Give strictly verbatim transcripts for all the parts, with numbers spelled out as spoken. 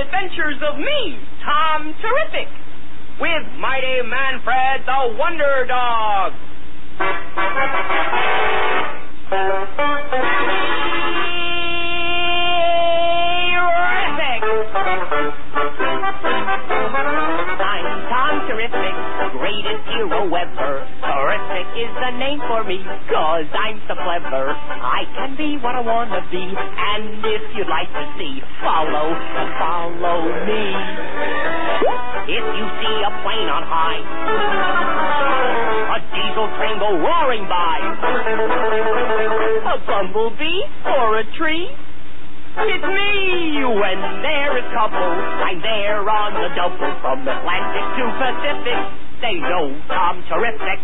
adventures of me, Tom Terrific, with Mighty Manfred the Wonder Dog. I'm Tom Terrific, greatest hero ever. Terrific is the name for me, cause I'm so clever. I can be what I want to be, and if you'd like to see, follow, follow me. If you see a plane on high, a diesel train go roaring by, a bumblebee or a tree, it's me. When there is trouble, I'm there on the double. From Atlantic to Pacific, they know Tom Terrific.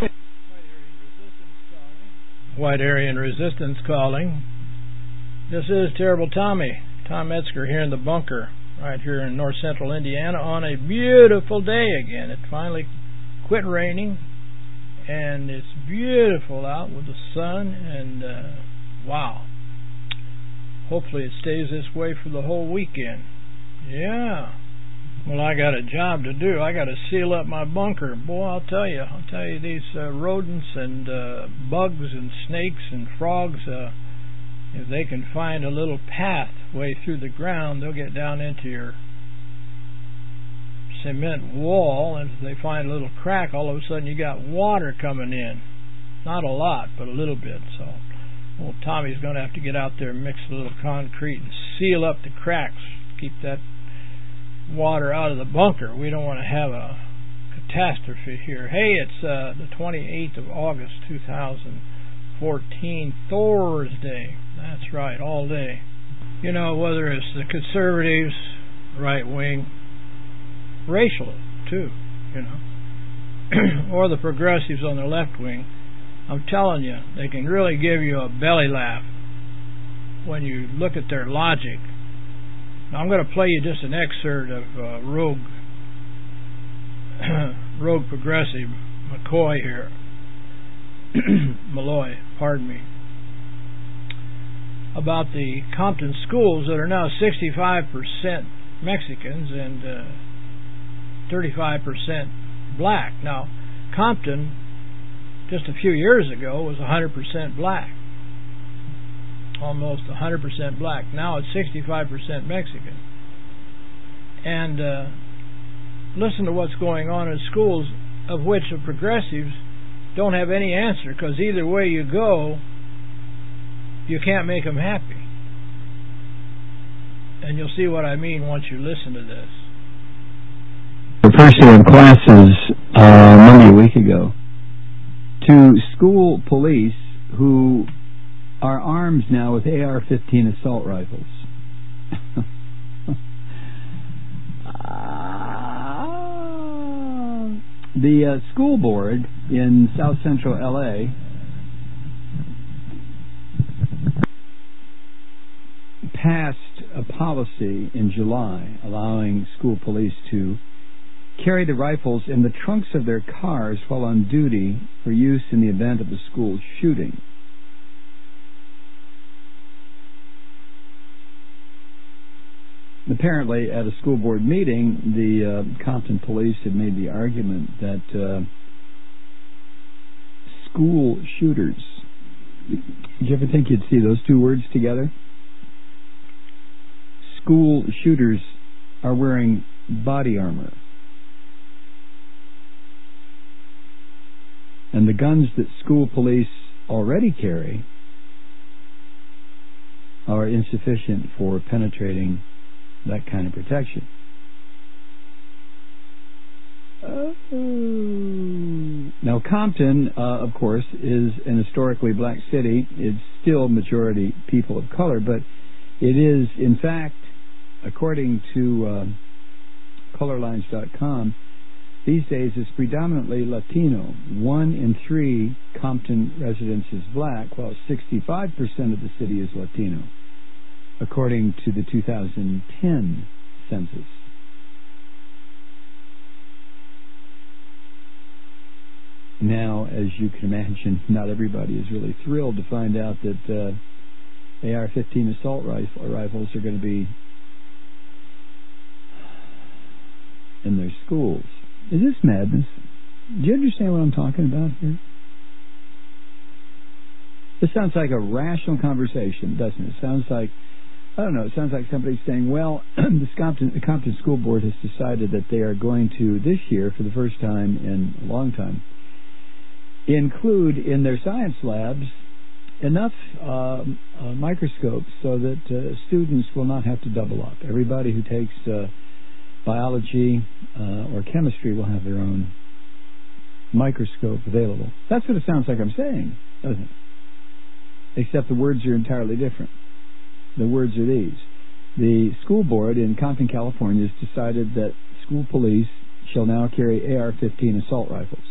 White Aryan Resistance calling. This is Terrible Tommy, Tom Metzger here in the bunker, right here in north central Indiana on a beautiful day again. It finally quit raining, and it's beautiful out with the sun, and uh, wow. Hopefully it stays this way for the whole weekend. Yeah. Well, I got a job to do. I got to seal up my bunker. Boy, I'll tell you. I'll tell you, these uh, rodents and uh, bugs and snakes and frogs, uh, if they can find a little pathway through the ground, they'll get down into your cement wall, and if they find a little crack, all of a sudden you got water coming in. Not a lot, but a little bit, so... Well, Tommy's going to have to get out there and mix a little concrete and seal up the cracks, keep that water out of the bunker. We don't want to have a catastrophe here. Hey, it's uh, the twenty-eighth of August, two thousand fourteen, Thursday. That's right, all day. You know, whether it's the conservatives, right wing, racial too, you know, or the progressives on the left wing, I'm telling you, they can really give you a belly laugh when you look at their logic. Now, I'm going to play you just an excerpt of uh, Rogue Rogue Progressive McCoy here. Malloy, pardon me. About the Compton schools that are now sixty-five percent Mexicans and uh, thirty-five percent black. Now, Compton, just a few years ago, was one hundred percent black. Almost one hundred percent black. Now it's sixty-five percent Mexican. And uh, listen to what's going on in schools, of which the progressives don't have any answer, because either way you go, you can't make them happy. And you'll see what I mean once you listen to this. The first day of classes uh, Monday a week ago, to school police who are armed now with A R fifteen assault rifles. uh, the uh, school board in South Central L A passed a policy in July allowing school police to carry the rifles in the trunks of their cars while on duty for use in the event of a school shooting. Apparently, at a school board meeting, the uh, Compton police had made the argument that uh, school shooters... Did you ever think you'd see those two words together? School shooters are wearing body armor. And the guns that school police already carry are insufficient for penetrating that kind of protection. Uh, now, Compton, uh, of course, is an historically black city. It's still majority people of color, but it is, in fact, according to uh, colorlines dot com, these days it's predominantly Latino. One in three Compton residents is black, while sixty-five percent of the city is Latino, according to the two thousand ten census. Now, as you can imagine, not everybody is really thrilled to find out that uh, 'A R fifteen assault rifle, rifles are going to be in their schools. Is this madness? Do you understand what I'm talking about here? This sounds like a rational conversation, doesn't it? It sounds like, I don't know, it sounds like somebody saying, well, the Compton, the Compton School Board has decided that they are going to, this year, for the first time in a long time, include in their science labs enough uh, uh, microscopes so that uh, students will not have to double up. Everybody who takes uh, biology uh, or chemistry will have their own microscope available. That's what it sounds like I'm saying, doesn't it? Except the words are entirely different. The words are these. The school board in Compton, California has decided that school police shall now carry A R fifteen assault rifles.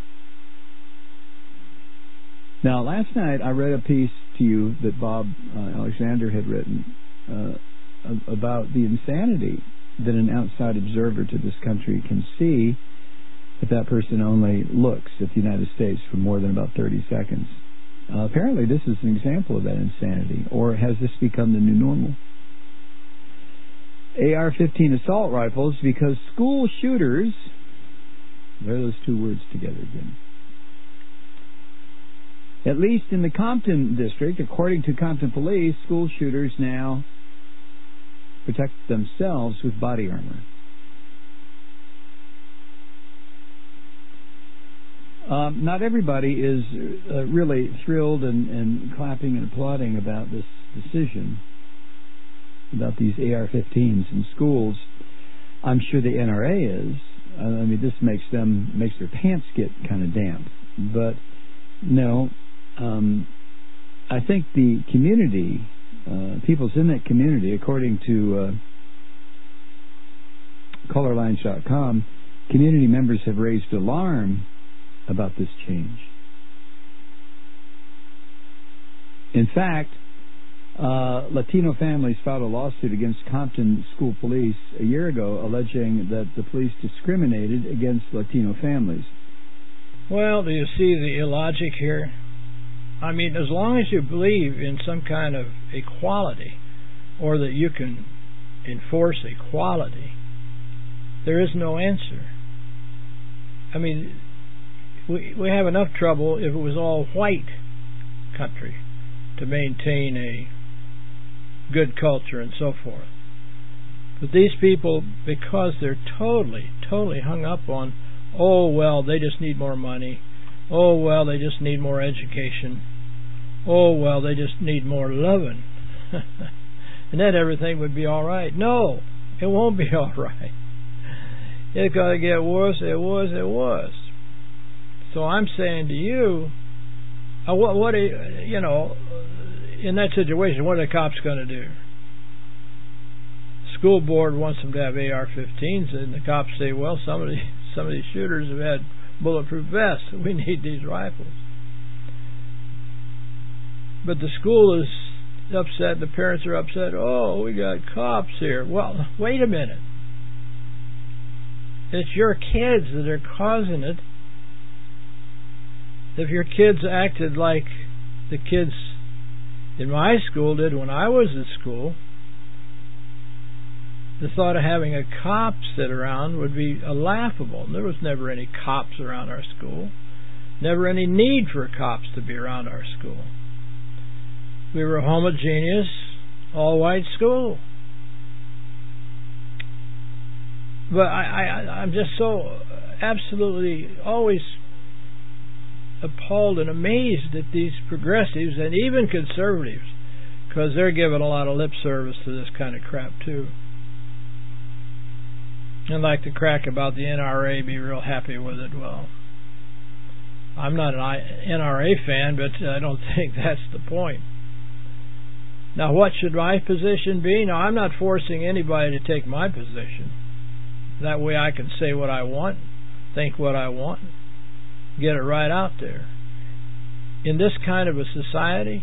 Now, last night I read a piece to you that Bob uh, Alexander had written uh, about the insanity that an outside observer to this country can see if that person only looks at the United States for more than about thirty seconds. Uh, apparently this is an example of that insanity, or has this become the new normal? A R fifteen assault rifles, because school shooters, there are those two words together again. At least in the Compton district, according to Compton police, school shooters now protect themselves with body armor. Um, not everybody is uh, really thrilled and, and clapping and applauding about this decision, about these A R fifteens in schools. I'm sure the N R A is. Uh, I mean, this makes them makes their pants get kind of damp. But no, um, I think the community, uh, people's in that community, according to uh, color lines dot com, community members have raised alarm about this change. In fact, uh, Latino families filed a lawsuit against Compton school police a year ago, alleging that the police discriminated against Latino families. Well, do you see the illogic here? I mean, as long as you believe in some kind of equality, or that you can enforce equality, there is no answer. I mean, We we have enough trouble if it was all white country to maintain a good culture and so forth. But these people, because they're totally, totally hung up on, oh, well, they just need more money. Oh, well, they just need more education. Oh, well, they just need more loving. And then everything would be all right. No, it won't be all right. It's going to get worse, it was, it was. So I'm saying to you, uh, what, what are, you know, in that situation, what are the cops going to do? School board wants them to have A R fifteens, and the cops say, well, some of, the, some of these shooters have had bulletproof vests. We need these rifles. But the school is upset, the parents are upset. Oh, we got cops here. Well, wait a minute. It's your kids that are causing it. If your kids acted like the kids in my school did when I was at school, the thought of having a cop sit around would be a laughable. There was never any cops around our school. Never any need for cops to be around our school. We were a homogeneous, all-white school. But I, I, I'm just so absolutely always appalled and amazed at these progressives and even conservatives, because they're giving a lot of lip service to this kind of crap too. And like the crack about the N R A, be real happy with it. Well, I'm not an N R A fan, but I don't think that's the point. Now, what should my position be? Now, I'm not forcing anybody to take my position. That way I can say what I want, think what I want, get it right out there. In this kind of a society,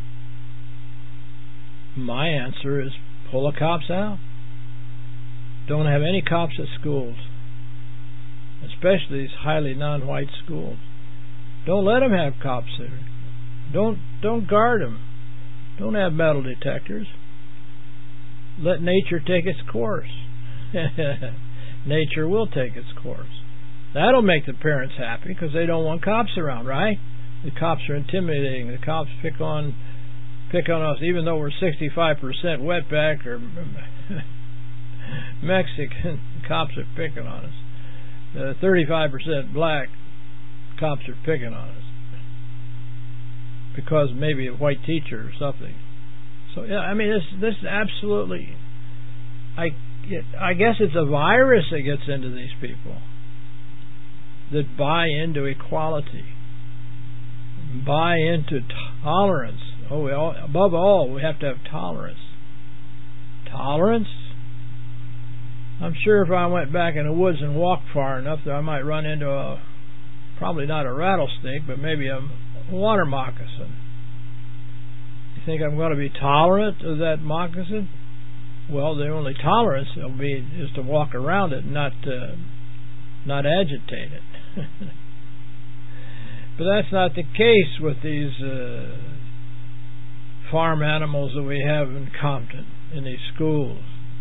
my answer is pull the cops out. Don't have any cops at schools, especially these highly non-white schools. Don't let them have cops there. Don't don't guard them. Don't have metal detectors. Let nature take its course. nature will take its course. That'll make the parents happy because they don't want cops around, right? The cops are intimidating. The cops pick on pick on us, even though we're sixty-five percent wetback or Mexican. Cops are picking on us. Uh, thirty-five percent black, cops are picking on us because maybe a white teacher or something. So yeah, I mean, this this is absolutely. I it, I guess it's a virus that gets into these people that buy into equality, buy into tolerance. Oh, we all, above all, we have to have tolerance. Tolerance? I'm sure if I went back in the woods and walked far enough that I might run into a, probably not a rattlesnake, but maybe a water moccasin. You think I'm going to be tolerant of that moccasin? Well, the only tolerance will be is to walk around it, and not uh, not agitate it. But that's not the case with these uh, farm animals that we have in Compton, in these schools.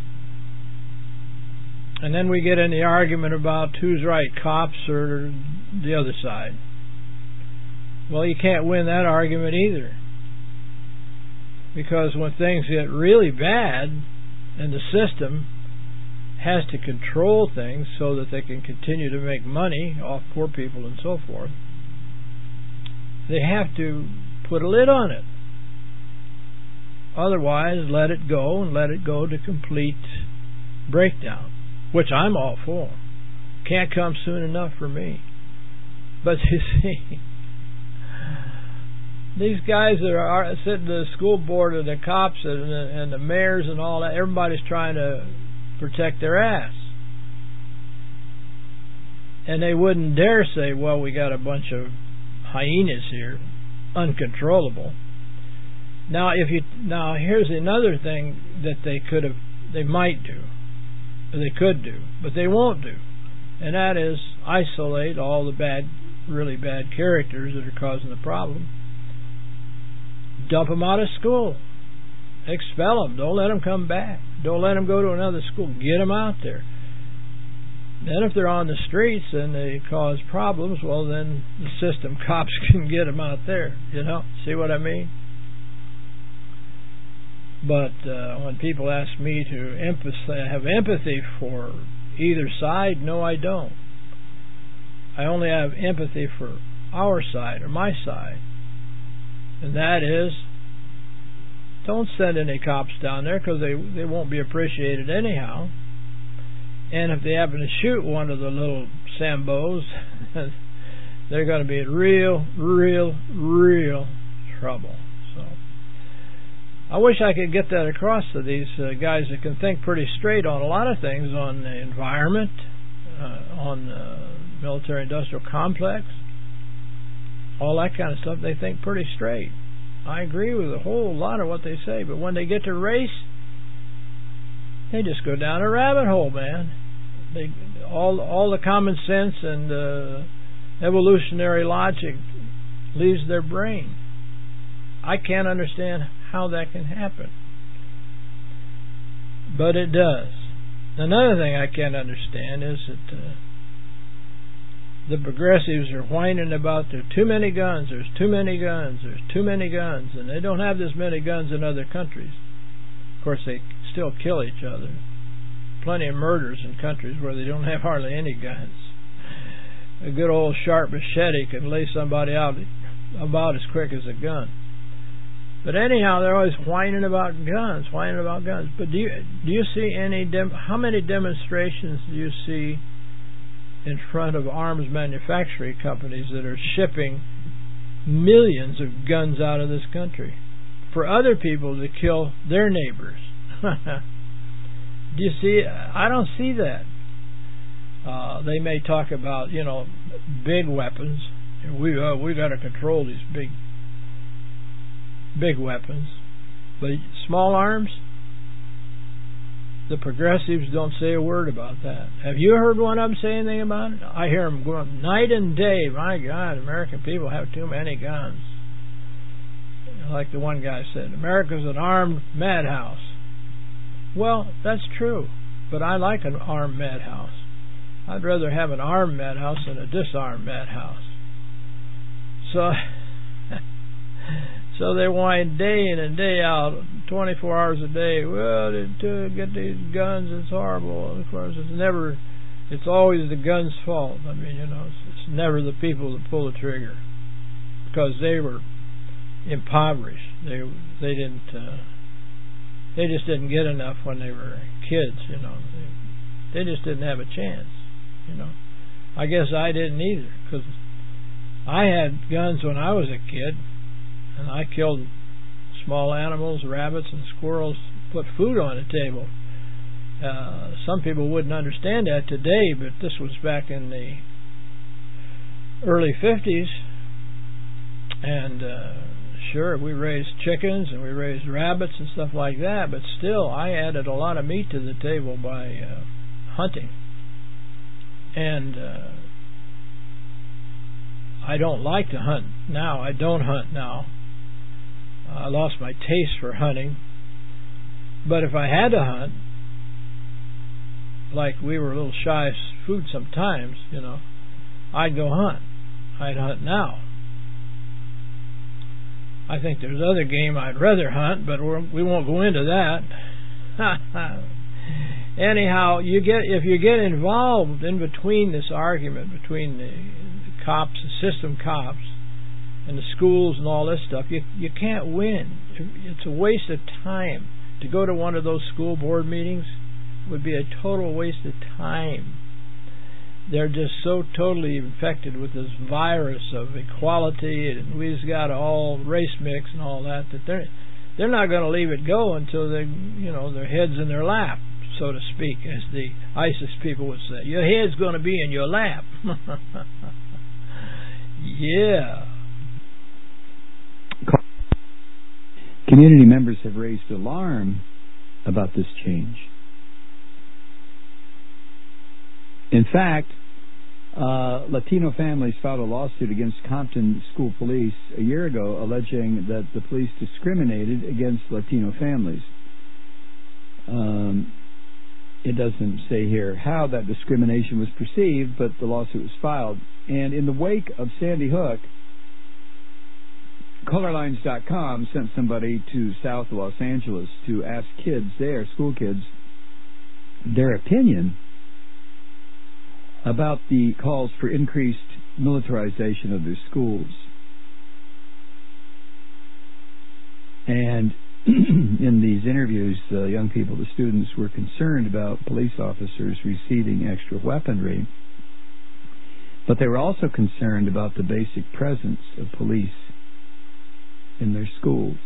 And then we get in the argument about who's right, cops or the other side. Well, you can't win that argument either. Because when things get really bad, and the system has to control things so that they can continue to make money off poor people and so forth, they have to put a lid on it. Otherwise, let it go and let it go to complete breakdown, which I'm all for. Can't come soon enough for me. But you see, these guys that are sitting in the school board and the cops and the, and the mayors and all that, everybody's trying to protect their ass. And they wouldn't dare say, well, we got a bunch of hyenas here, uncontrollable. Now, if you now here's another thing that they could have, they might do, or they could do, but they won't do, and that is isolate all the bad, really bad characters that are causing the problem. Dump them out of school, expel them. Don't let them come back. Don't let them go to another school. Get them out there. Then if they're on the streets and they cause problems, well, then the system cops can get them out there. You know, see what I mean? But uh, when people ask me to empathy, have empathy for either side, no, I don't. I only have empathy for our side, or my side. And that is, don't send any cops down there because they, they won't be appreciated anyhow. And if they happen to shoot one of the little Sambos, they're going to be in real, real, real trouble. So I wish I could get that across to these uh, guys that can think pretty straight on a lot of things, on the environment, uh, on the military-industrial complex, all that kind of stuff. They think pretty straight. I agree with a whole lot of what they say, but when they get to race, they just go down a rabbit hole, man. They all all the common sense and uh, evolutionary logic leaves their brain. I can't understand how that can happen, but it does. Another thing I can't understand is that uh, the progressives are whining about there are too many guns, there's too many guns, there's too many guns, and they don't have this many guns in other countries. Of course, they still kill each other. Plenty of murders in countries where they don't have hardly any guns. A good old sharp machete can lay somebody out about as quick as a gun. But anyhow, they're always whining about guns, whining about guns. But do you do you see any dem- how many demonstrations do you see in front of arms manufacturing companies that are shipping millions of guns out of this country for other people to kill their neighbors? Do you see? I don't see that. Uh, they may talk about, you know, big weapons. We uh, we got to control these big big weapons, but small arms. The progressives don't say a word about that. Have you heard one of them say anything about it? I hear them going night and day. My God, American people have too many guns. Like the one guy said, America's an armed madhouse. Well, that's true, but I like an armed madhouse. I'd rather have an armed madhouse than a disarmed madhouse. So, so they whine day in and day out, twenty-four hours a day. Well, to get these guns, it's horrible. And of course, it's never, it's always the gun's fault. I mean, you know, it's, it's never the people that pull the trigger, because they were impoverished. They they didn't. Uh, they just didn't get enough when they were kids. You know, they, they just didn't have a chance. You know, I guess I didn't either, because I had guns when I was a kid, and I killed small animals, rabbits and squirrels, put food on the table. Uh, some people wouldn't understand that today, but this was back in the early fifties, and uh, sure, we raised chickens and we raised rabbits and stuff like that, but still, I added a lot of meat to the table by uh, hunting. And uh, I don't like to hunt now. I don't hunt now. I lost my taste for hunting. But if I had to hunt, like we were a little shy of food sometimes, you know, I'd go hunt. I'd hunt now. I think there's other game I'd rather hunt, but we're, we won't go into that. Anyhow, you get if you get involved in between this argument between the, the cops, the system cops, and the schools and all this stuff, you you can't win. It's a waste of time. To go to one of those school board meetings would be a total waste of time. They're just so totally infected with this virus of equality, and we just got all race mix and all that, that they're they're not going to leave it go until they, you know, their head's in their lap, so to speak, as the ISIS people would say. Your head's going to be in your lap. Yeah. Community members have raised alarm about this change. In fact, uh, Latino families filed a lawsuit against Compton School Police a year ago, alleging that the police discriminated against Latino families. Um, it doesn't say here how that discrimination was perceived, but the lawsuit was filed. And in the wake of Sandy Hook, Colorlines dot com sent somebody to South Los Angeles to ask kids there, school kids, their opinion about the calls for increased militarization of their schools. And in these interviews, the young people, the students, were concerned about police officers receiving extra weaponry, but they were also concerned about the basic presence of police in their schools.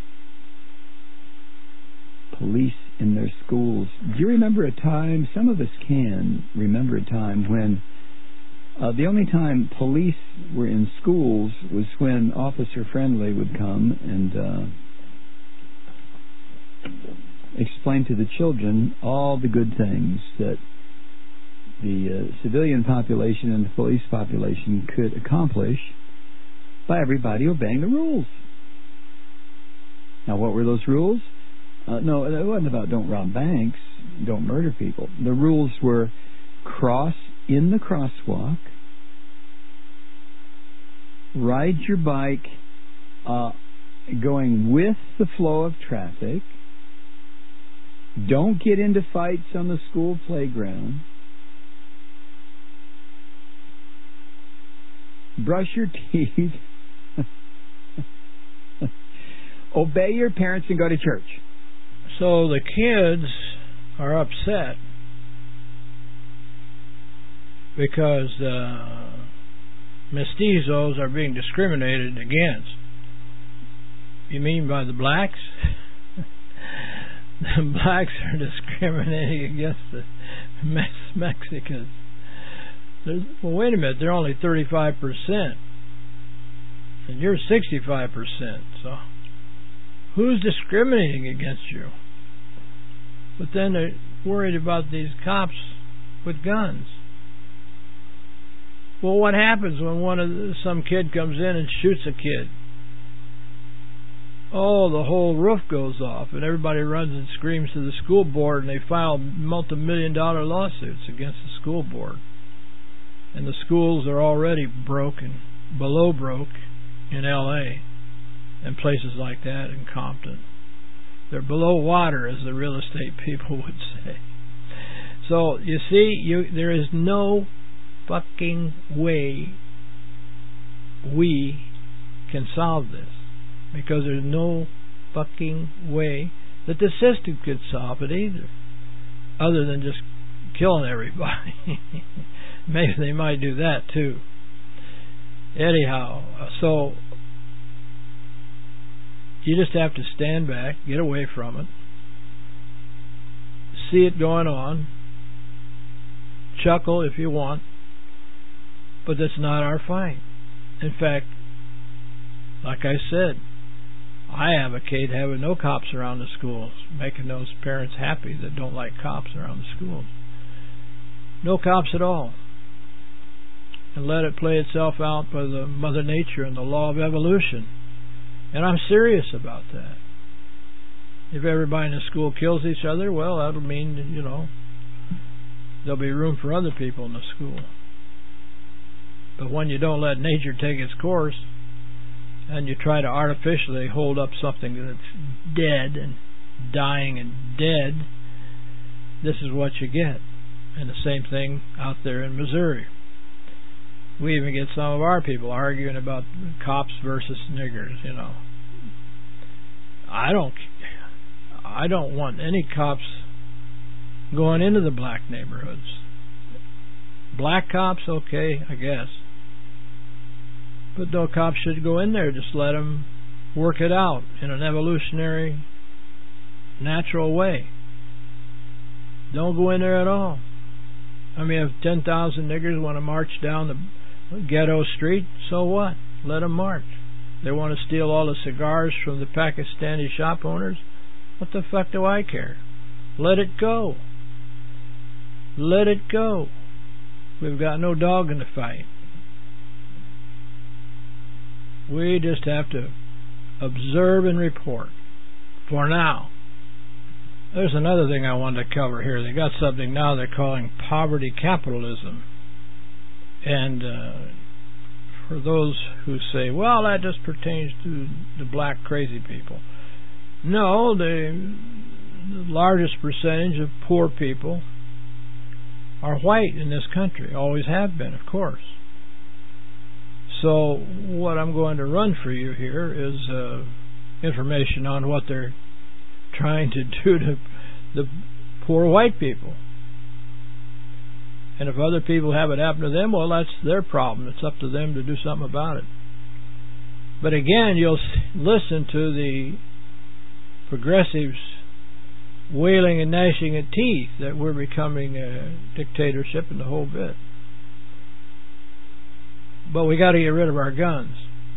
Police in their schools. Do you remember a time, some of us can remember a time when uh, the only time police were in schools was when Officer Friendly would come and uh, explain to the children all the good things that the uh, civilian population and the police population could accomplish by everybody obeying the rules. Now, what were those rules? Uh, no, it wasn't about don't rob banks, don't murder people. The rules were cross in the crosswalk, ride your bike uh, going with the flow of traffic, don't get into fights on the school playground, brush your teeth, obey your parents, and go to church. So the kids are upset because uh, mestizos are being discriminated against. You mean by the blacks? The blacks are discriminating against the Mex- Mexicans. There's, well, wait a minute, they're only thirty-five percent. And you're sixty-five percent. So who's discriminating against you? But then they're worried about these cops with guns. Well, what happens when one of the, some kid comes in and shoots a kid? Oh, the whole roof goes off, and everybody runs and screams to the school board, and they file multi-million dollar lawsuits against the school board. And the schools are already broken, below broke in L A and places like that in Compton. They're below water, as the real estate people would say. So, you see, you, there is no fucking way we can solve this. Because there's no fucking way that the system could solve it either. Other than just killing everybody. Maybe they might do that too. Anyhow, so you just have to stand back, get away from it, see it going on, chuckle if you want, but that's not our fight. In fact, like I said, I advocate having no cops around the schools, making those parents happy that don't like cops around the schools. No cops at all. And let it play itself out by the Mother Nature and the law of evolution. And I'm serious about that. If everybody in the school kills each other, well, that'll mean, you know, there'll be room for other people in the school. But when you don't let nature take its course, and you try to artificially hold up something that's dead and dying and dead, this is what you get. And the same thing out there in Missouri. We even get some of our people arguing about cops versus niggers, you know. I don't I don't want any cops going into the black neighborhoods. Black cops, okay, I guess. But no cops should go in there. Just let them work it out in an evolutionary, natural way. Don't go in there at all. I mean, if ten thousand niggers want to march down the ghetto street, so what? Let them march. They want to steal all the cigars from the Pakistani shop owners. What the fuck do I care? Let it go. Let it go. We've got no dog in the fight. We just have to observe and report for now. There's another thing I wanted to cover here. They got something now they're calling poverty capitalism. And uh, for those who say, well, that just pertains to the black crazy people. No, the, the largest percentage of poor people are white in this country. Always have been, of course. So what I'm going to run for you here is uh, information on what they're trying to do to the poor white people. And if other people have it happen to them, well, that's their problem. It's up to them to do something about it. But again, you'll listen to the progressives wailing and gnashing at teeth that we're becoming a dictatorship and the whole bit. But we got to get rid of our guns.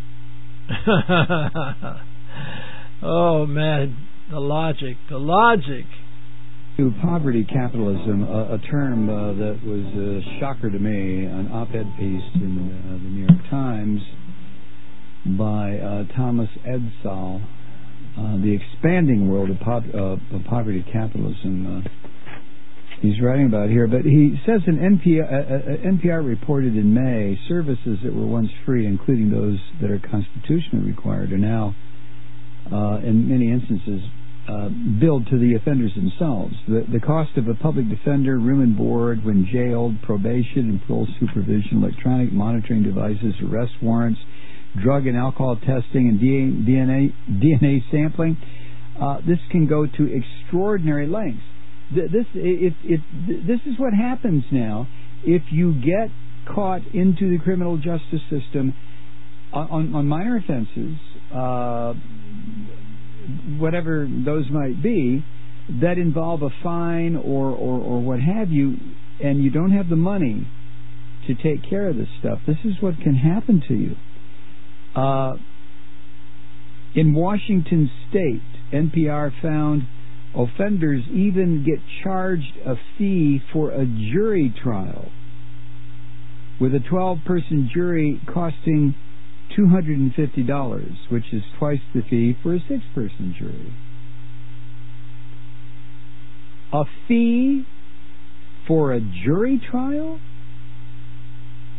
Oh man, the logic, the logic. To poverty capitalism, a, a term uh, that was a shocker to me, an op-ed piece in uh, the New York Times by uh, Thomas Edsall, uh, The Expanding World of, po- uh, of Poverty Capitalism. Uh, he's writing about here, but he says an N P R, uh, N P R reported in May, services that were once free, including those that are constitutionally required, are now, uh, in many instances, Uh, billed to the offenders themselves. The, the cost of a public defender, room and board when jailed, probation and parole supervision, electronic monitoring devices, arrest warrants, drug and alcohol testing, and D N A, D N A sampling. Uh, this can go to extraordinary lengths. This, it, it, this is what happens now if you get caught into the criminal justice system on, on minor offenses, uh, whatever those might be, that involve a fine or, or, or what have you, and you don't have the money to take care of this stuff, this is what can happen to you. Uh, in Washington State, N P R found offenders even get charged a fee for a jury trial, with a twelve-person jury costing two hundred fifty dollars, which is twice the fee for a six-person jury. A fee for a jury trial?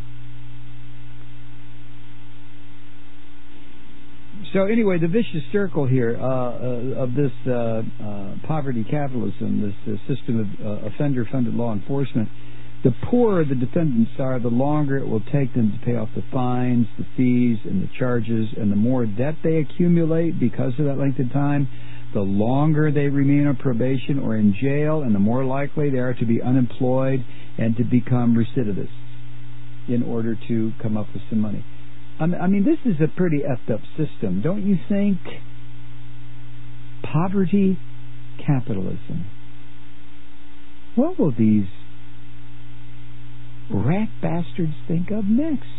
so anyway, the vicious circle here uh, uh, of this uh, uh, poverty capitalism, this uh, system of uh, offender-funded law enforcement, the poorer the defendants are, the longer it will take them to pay off the fines, the fees, and the charges, and the more debt they accumulate because of that length of time, the longer they remain on probation or in jail, and the more likely they are to be unemployed and to become recidivists in order to come up with some money. I mean, this is a pretty effed up system, don't you think? Poverty capitalism. What will these rat bastards think of next?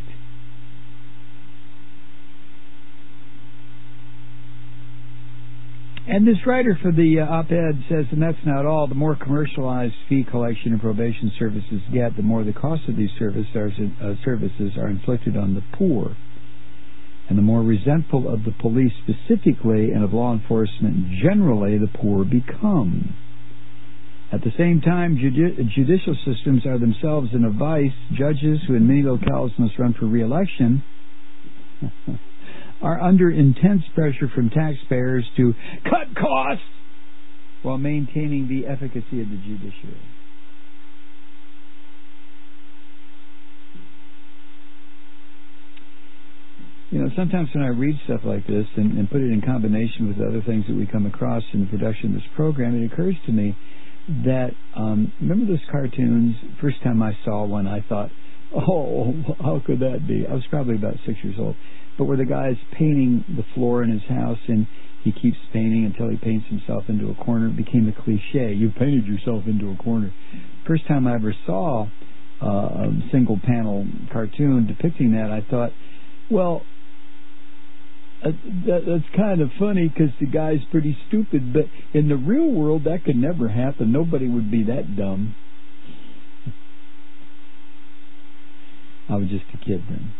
And this writer for the uh, op-ed says, and that's not all, the more commercialized fee collection and probation services get, the more the cost of these service are, uh, services are inflicted on the poor. And the more resentful of the police specifically and of law enforcement generally the poor become. At the same time, judi- judicial systems are themselves in a vice. Judges, who in many locales must run for re-election, are under intense pressure from taxpayers to cut costs while maintaining the efficacy of the judiciary. You know, sometimes when I read stuff like this and, and put it in combination with other things that we come across in the production of this program, it occurs to me that, um, remember those cartoons? First time I saw one, I thought, oh, how could that be? I was probably about six years old. But where the guy's painting the floor in his house and he keeps painting until he paints himself into a corner, it became a cliche. You painted yourself into a corner. First time I ever saw uh, a single panel cartoon depicting that, I thought, well, Uh, that, that's kind of funny because the guy's pretty stupid, but in the real world that could never happen. Nobody would be that dumb. I was just a kid then.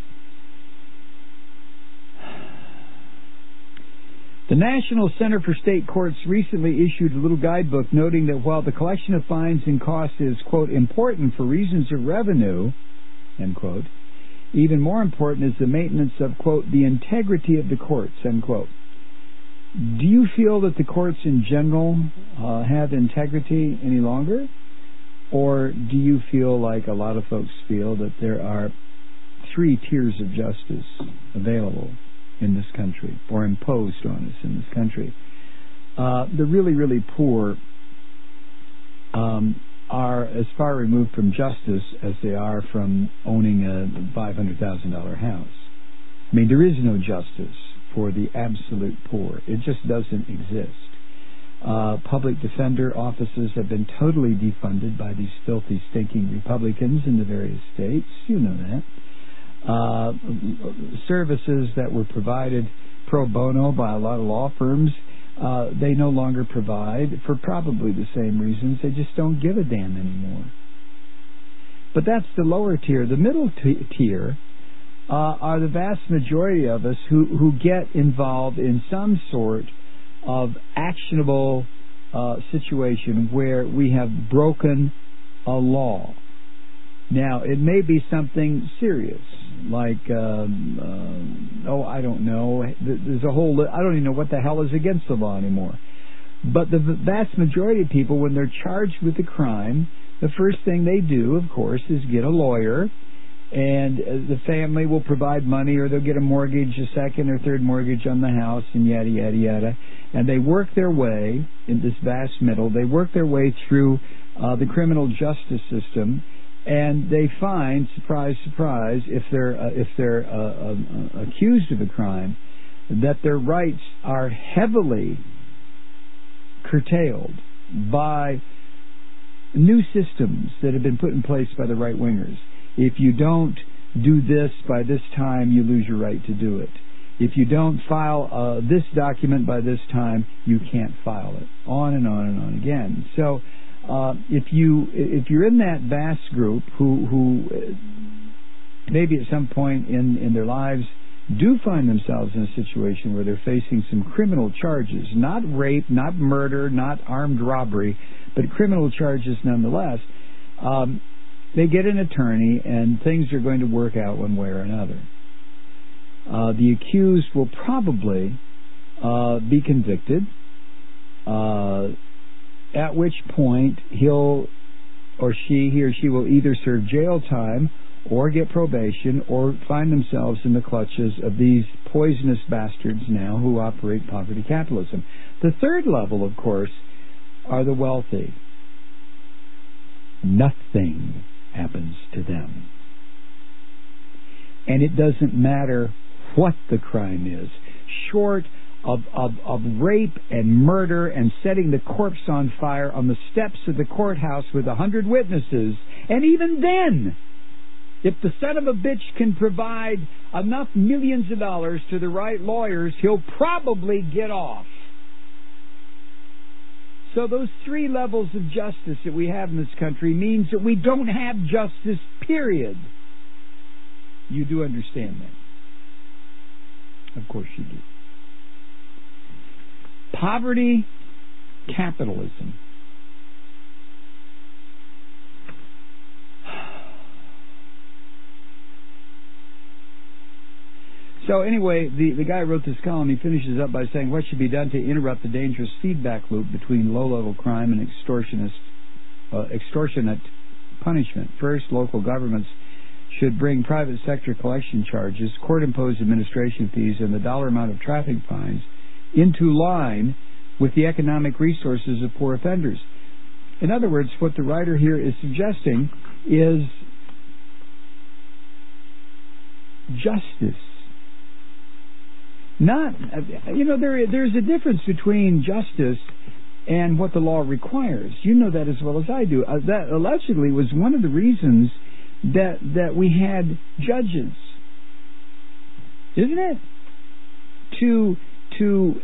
The National Center for State Courts recently issued a little guidebook noting that while the collection of fines and costs is, quote, important for reasons of revenue, end quote, even more important is the maintenance of, quote, the integrity of the courts, end quote. Do you feel that the courts in general uh, have integrity any longer? Or do you feel like a lot of folks feel that there are three tiers of justice available in this country, or imposed on us in this country? Uh, the really, really poor um, are as far removed from justice as they are from owning a five hundred thousand dollars house. I mean, there is no justice for the absolute poor. It just doesn't exist. Uh, public defender offices have been totally defunded by these filthy, stinking Republicans in the various states. You know that. Uh, services that were provided pro bono by a lot of law firms, Uh, they no longer provide for probably the same reasons. They just don't give a damn anymore. But that's the lower tier. The middle t- tier uh, are the vast majority of us who, who get involved in some sort of actionable uh, situation where we have broken a law. Now, it may be something serious, like, um, uh, oh, I don't know. There's a whole, I don't even know what the hell is against the law anymore. But the vast majority of people, when they're charged with a crime, the first thing they do, of course, is get a lawyer, and the family will provide money, or they'll get a mortgage, a second or third mortgage on the house, and yada, yada, yada. And they work their way in this vast middle. They work their way through uh, the criminal justice system. And they find, surprise, surprise, if they're uh, if they're uh, uh, accused of a crime, that their rights are heavily curtailed by new systems that have been put in place by the right-wingers. If you don't do this by this time, you lose your right to do it. If you don't file uh, this document by this time, you can't file it. On and on and on again. So uh, if you if you're in that vast group who who maybe at some point in, in their lives do find themselves in a situation where they're facing some criminal charges, not rape, not murder, not armed robbery, but criminal charges nonetheless, um, they get an attorney and things are going to work out one way or another. uh, the accused will probably uh, be convicted, uh, at which point he'll or she, he or she will either serve jail time or get probation or find themselves in the clutches of these poisonous bastards now who operate poverty capitalism. The third level, of course, are the wealthy. Nothing happens to them. And it doesn't matter what the crime is, short of, of, of rape and murder and setting the corpse on fire on the steps of the courthouse with a hundred witnesses. And even then, if the son of a bitch can provide enough millions of dollars to the right lawyers, he'll probably get off. So those three levels of justice that we have in this country means that we don't have justice, period. You do understand that. Of course you do. Poverty capitalism. So anyway, the, the guy who wrote this column, he finishes up by saying, what should be done to interrupt the dangerous feedback loop between low-level crime and extortionist, uh, extortionate punishment? First, local governments should bring private sector collection charges, court-imposed administration fees, and the dollar amount of traffic fines into line with the economic resources of poor offenders. In other words, what the writer here is suggesting is justice. Not, you know, there there's a difference between justice and what the law requires. You know that as well as I do. Uh, that allegedly was one of the reasons that that we had judges, isn't it? To to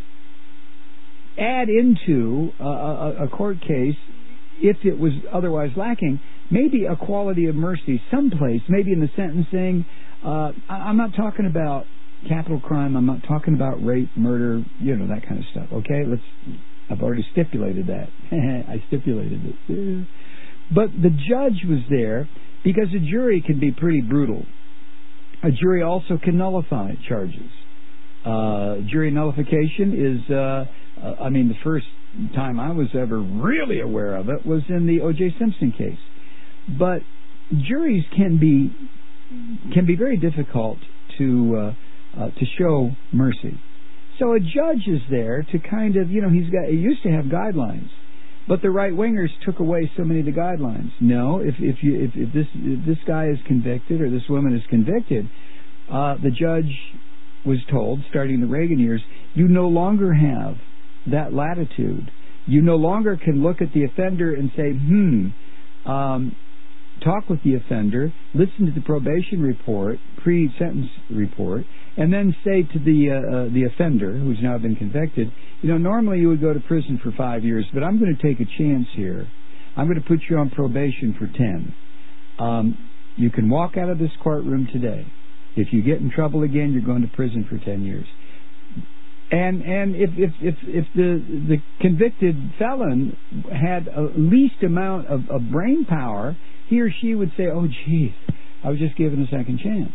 add into a, a, a court case, if it was otherwise lacking, maybe a quality of mercy someplace, maybe in the sentencing. Uh, I'm not talking about capital crime. I'm not talking about rape, murder, you know, that kind of stuff. Okay, let's. I've already stipulated that. I stipulated it. But the judge was there because a jury can be pretty brutal. A jury also can nullify charges. Uh, jury nullification is, uh, uh, I mean, the first time I was ever really aware of it was in the O J Simpson case. But juries can be can be very difficult to uh, uh, to show mercy. So a judge is there to kind of, you know, he's got. He used to have guidelines, but the right wingers took away so many of the guidelines. No, if if you if, if this if this guy is convicted or this woman is convicted, uh, the judge was told, starting the Reagan years, you no longer have that latitude. You no longer can look at the offender and say, hmm, um, talk with the offender, listen to the probation report, pre-sentence report, and then say to the uh, uh, the offender, who's now been convicted, you know, normally you would go to prison for five years, but I'm going to take a chance here. I'm going to put you on probation for ten. Um, you can walk out of this courtroom today. If you get in trouble again, you're going to prison for ten years. And and if if if, if the the convicted felon had a least amount of, of brain power, he or she would say, "Oh, geez, I was just given a second chance."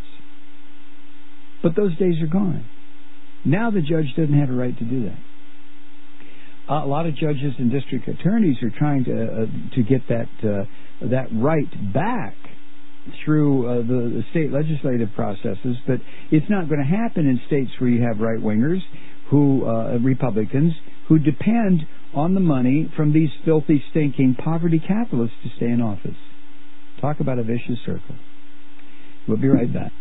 But those days are gone. Now the judge doesn't have a right to do that. Uh, a lot of judges and district attorneys are trying to uh, to get that uh, that right back through uh, the, the state legislative processes, but it's not going to happen in states where you have right-wingers, who uh, Republicans, who depend on the money from these filthy, stinking poverty capitalists to stay in office. Talk about a vicious circle. We'll be right back.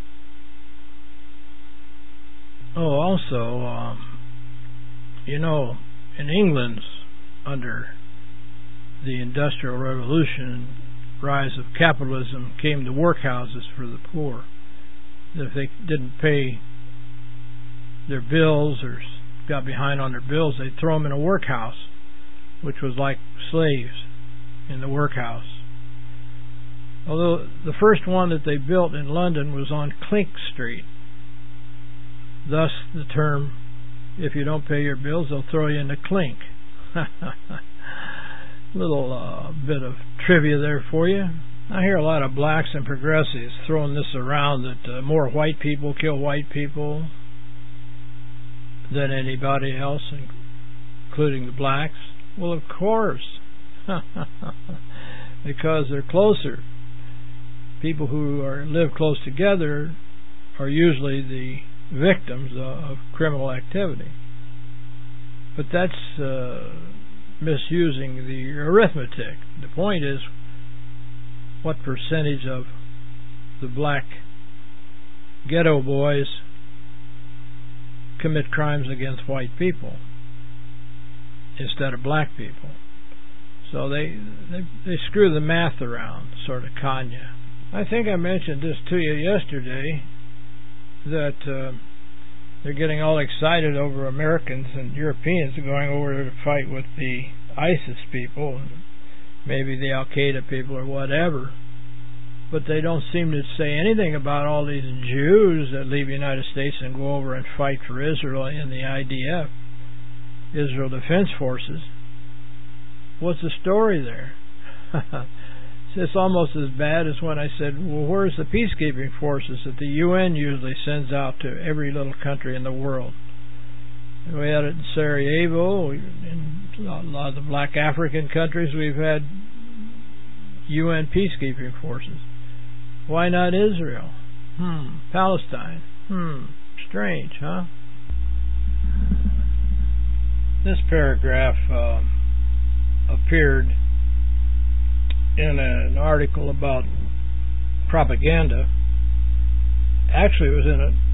Oh, also, um, you know, in England, under the Industrial Revolution, rise of capitalism, came the workhouses for the poor. If they didn't pay their bills or got behind on their bills, they'd throw them in a workhouse, which was like slaves in the workhouse. Although the first one that they built in London was on Clink Street. Thus the term, if you don't pay your bills, they'll throw you in the clink. Little uh, bit of trivia there for you. I hear a lot of blacks and progressives throwing this around that uh, more white people kill white people than anybody else, including the blacks. Well, of course, because they're closer. People who are live close together are usually the victims of, of criminal activity. But that's uh, misusing the arithmetic. The point is, what percentage of the black ghetto boys commit crimes against white people instead of black people? So they they, they screw the math around, sort of Kanye. I think I mentioned this to you yesterday, that uh, they're getting all excited over Americans and Europeans going over to fight with the ISIS people, maybe the Al-Qaeda people or whatever, but they don't seem to say anything about all these Jews that leave the United States and go over and fight for Israel in the I D F, Israel Defense Forces. What's the story there? It's almost as bad as when I said, well, where's the peacekeeping forces that the U N usually sends out to every little country in the world? And we had it in Sarajevo. In a lot of the black African countries, we've had U N peacekeeping forces. Why not Israel? Hmm. Palestine. Hmm. Strange, huh? This paragraph uh, appeared in an article about propaganda. Actually, it was in an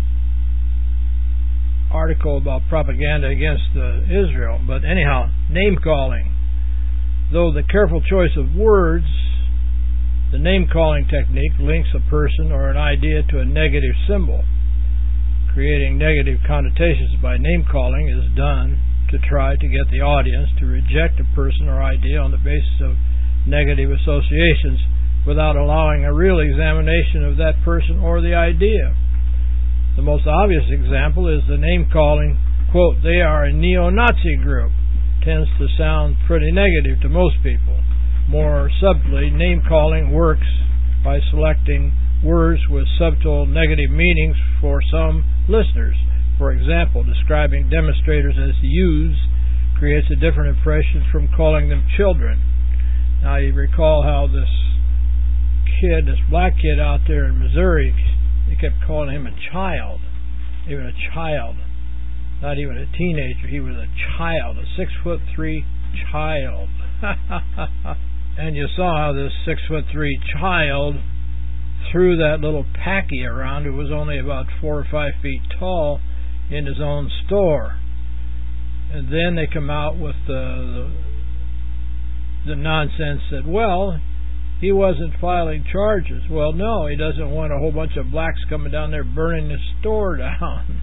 article about propaganda against uh, Israel. But anyhow, name-calling. Though the careful choice of words, the name-calling technique links a person or an idea to a negative symbol. Creating negative connotations by name-calling is done to try to get the audience to reject a person or idea on the basis of negative associations without allowing a real examination of that person or the idea. The most obvious example is the name-calling, quote, they are a neo-Nazi group, tends to sound pretty negative to most people. More subtly, name-calling works by selecting words with subtle negative meanings for some listeners. For example, describing demonstrators as youths creates a different impression from calling them children. Now, you recall how this kid, this black kid out there in Missouri, they kept calling him a child, even a child, not even a teenager. He was a child, a six foot three child. And you saw how this six foot three child threw that little packy around, who was only about four or five feet tall, in his own store. And then they come out with the, the, the nonsense that, well, he wasn't filing charges. Well, no, he doesn't want a whole bunch of blacks coming down there burning his store down.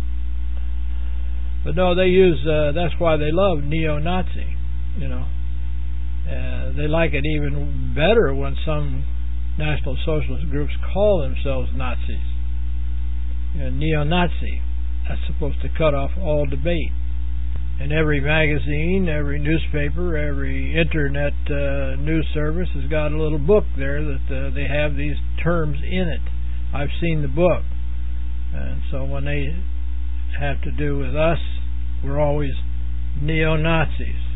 But no, they use, uh, that's why they love neo-Nazi, you know. Uh, they like it even better when some National Socialist groups call themselves Nazis. You know, neo-Nazi. That's supposed to cut off all debate. And every magazine, every newspaper, every internet uh, news service has got a little book there that uh, they have these terms in it. I've seen the book. And so when they have to do with us, we're always neo-Nazis.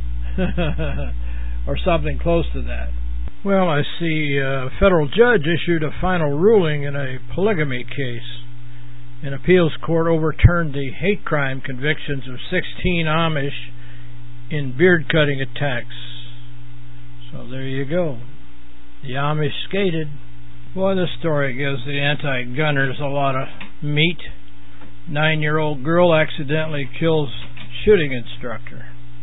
Or something close to that. Well, I see a federal judge issued a final ruling in a polygamy case. An appeals court overturned the hate crime convictions of sixteen Amish in beard-cutting attacks. So there you go. The Amish skated. Boy, this story gives the anti-gunners a lot of meat. Nine-year-old girl accidentally kills shooting instructor.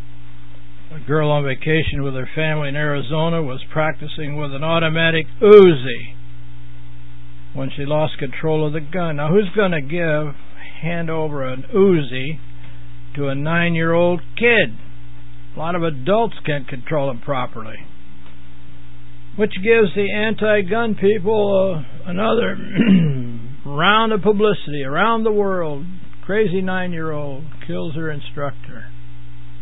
A girl on vacation with her family in Arizona was practicing with an automatic Uzi when she lost control of the gun. Now, who's going to give, hand over an Uzi to a nine-year-old kid? A lot of adults can't control them properly. Which gives the anti-gun people uh, another round of publicity around the world. Crazy nine-year-old kills her instructor.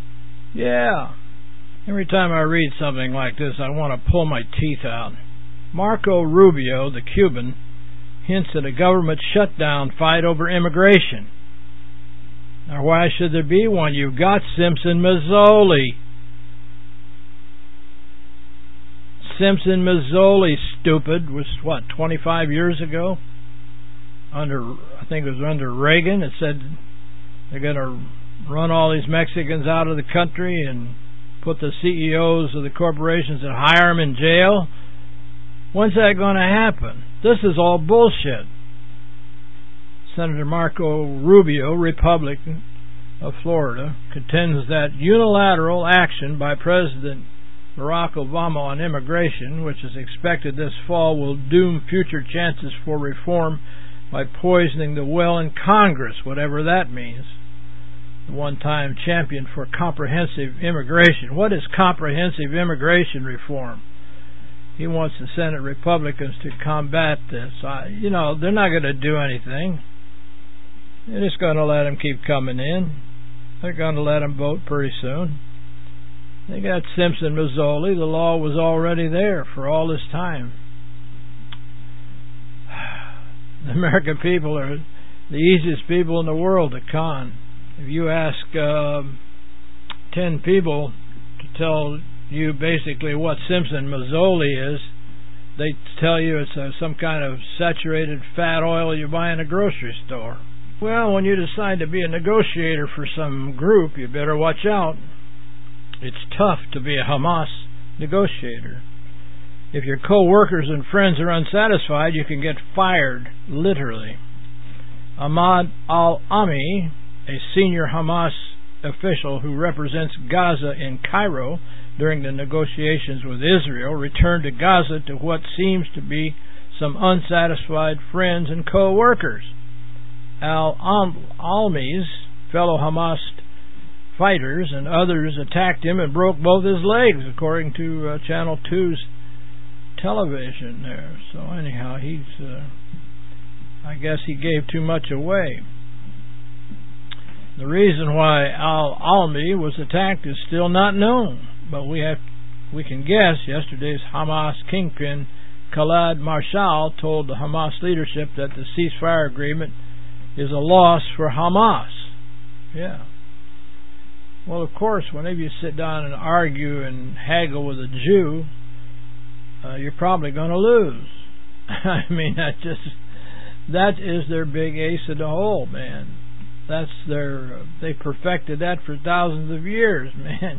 Yeah. Every time I read something like this, I want to pull my teeth out. Marco Rubio, the Cuban, hints at a government shutdown fight over immigration. Now, why should there be one? You've got Simpson Mazzoli. Simpson Mazzoli, stupid, was what, twenty-five years ago? Under, I think it was under Reagan. It said they're going to run all these Mexicans out of the country and put the C E Os of the corporations that hire them in jail. When's that going to happen? This is all bullshit. Senator Marco Rubio, Republican of Florida, contends that unilateral action by President Barack Obama on immigration, which is expected this fall, will doom future chances for reform by poisoning the well in Congress, whatever that means. The one-time champion for comprehensive immigration. What is comprehensive immigration reform? He wants the Senate Republicans to combat this. I, you know, they're not going to do anything. They're just going to let them keep coming in. They're going to let them vote pretty soon. They got Simpson Mazzoli. The law was already there for all this time. The American people are the easiest people in the world to con. If you ask uh, ten people to tell you basically what Simpson Mazzoli is, they tell you it's uh, some kind of saturated fat oil you buy in a grocery store. Well, when you decide to be a negotiator for some group, you better watch out. It's tough to be a Hamas negotiator. If your co-workers and friends are unsatisfied, you can get fired, literally. Ahmad al-Ami, a senior Hamas official who represents Gaza in Cairo during the negotiations with Israel, returned to Gaza to what seems to be some unsatisfied friends and co-workers. Al-Almi's fellow Hamas fighters and others attacked him and broke both his legs, according to uh, Channel two's television there. So anyhow, he's uh, I guess he gave too much away. The reason why Al-Almi was attacked is still not known, but we have we can guess. Yesterday's Hamas kingpin Khaled Marshal told the Hamas leadership that the ceasefire agreement is a loss for Hamas. Yeah. Well, of course, whenever you sit down and argue and haggle with a Jew, uh, you're probably going to lose. I mean, that just that is their big ace in the hole, man. That's their uh, they perfected that for thousands of years, man.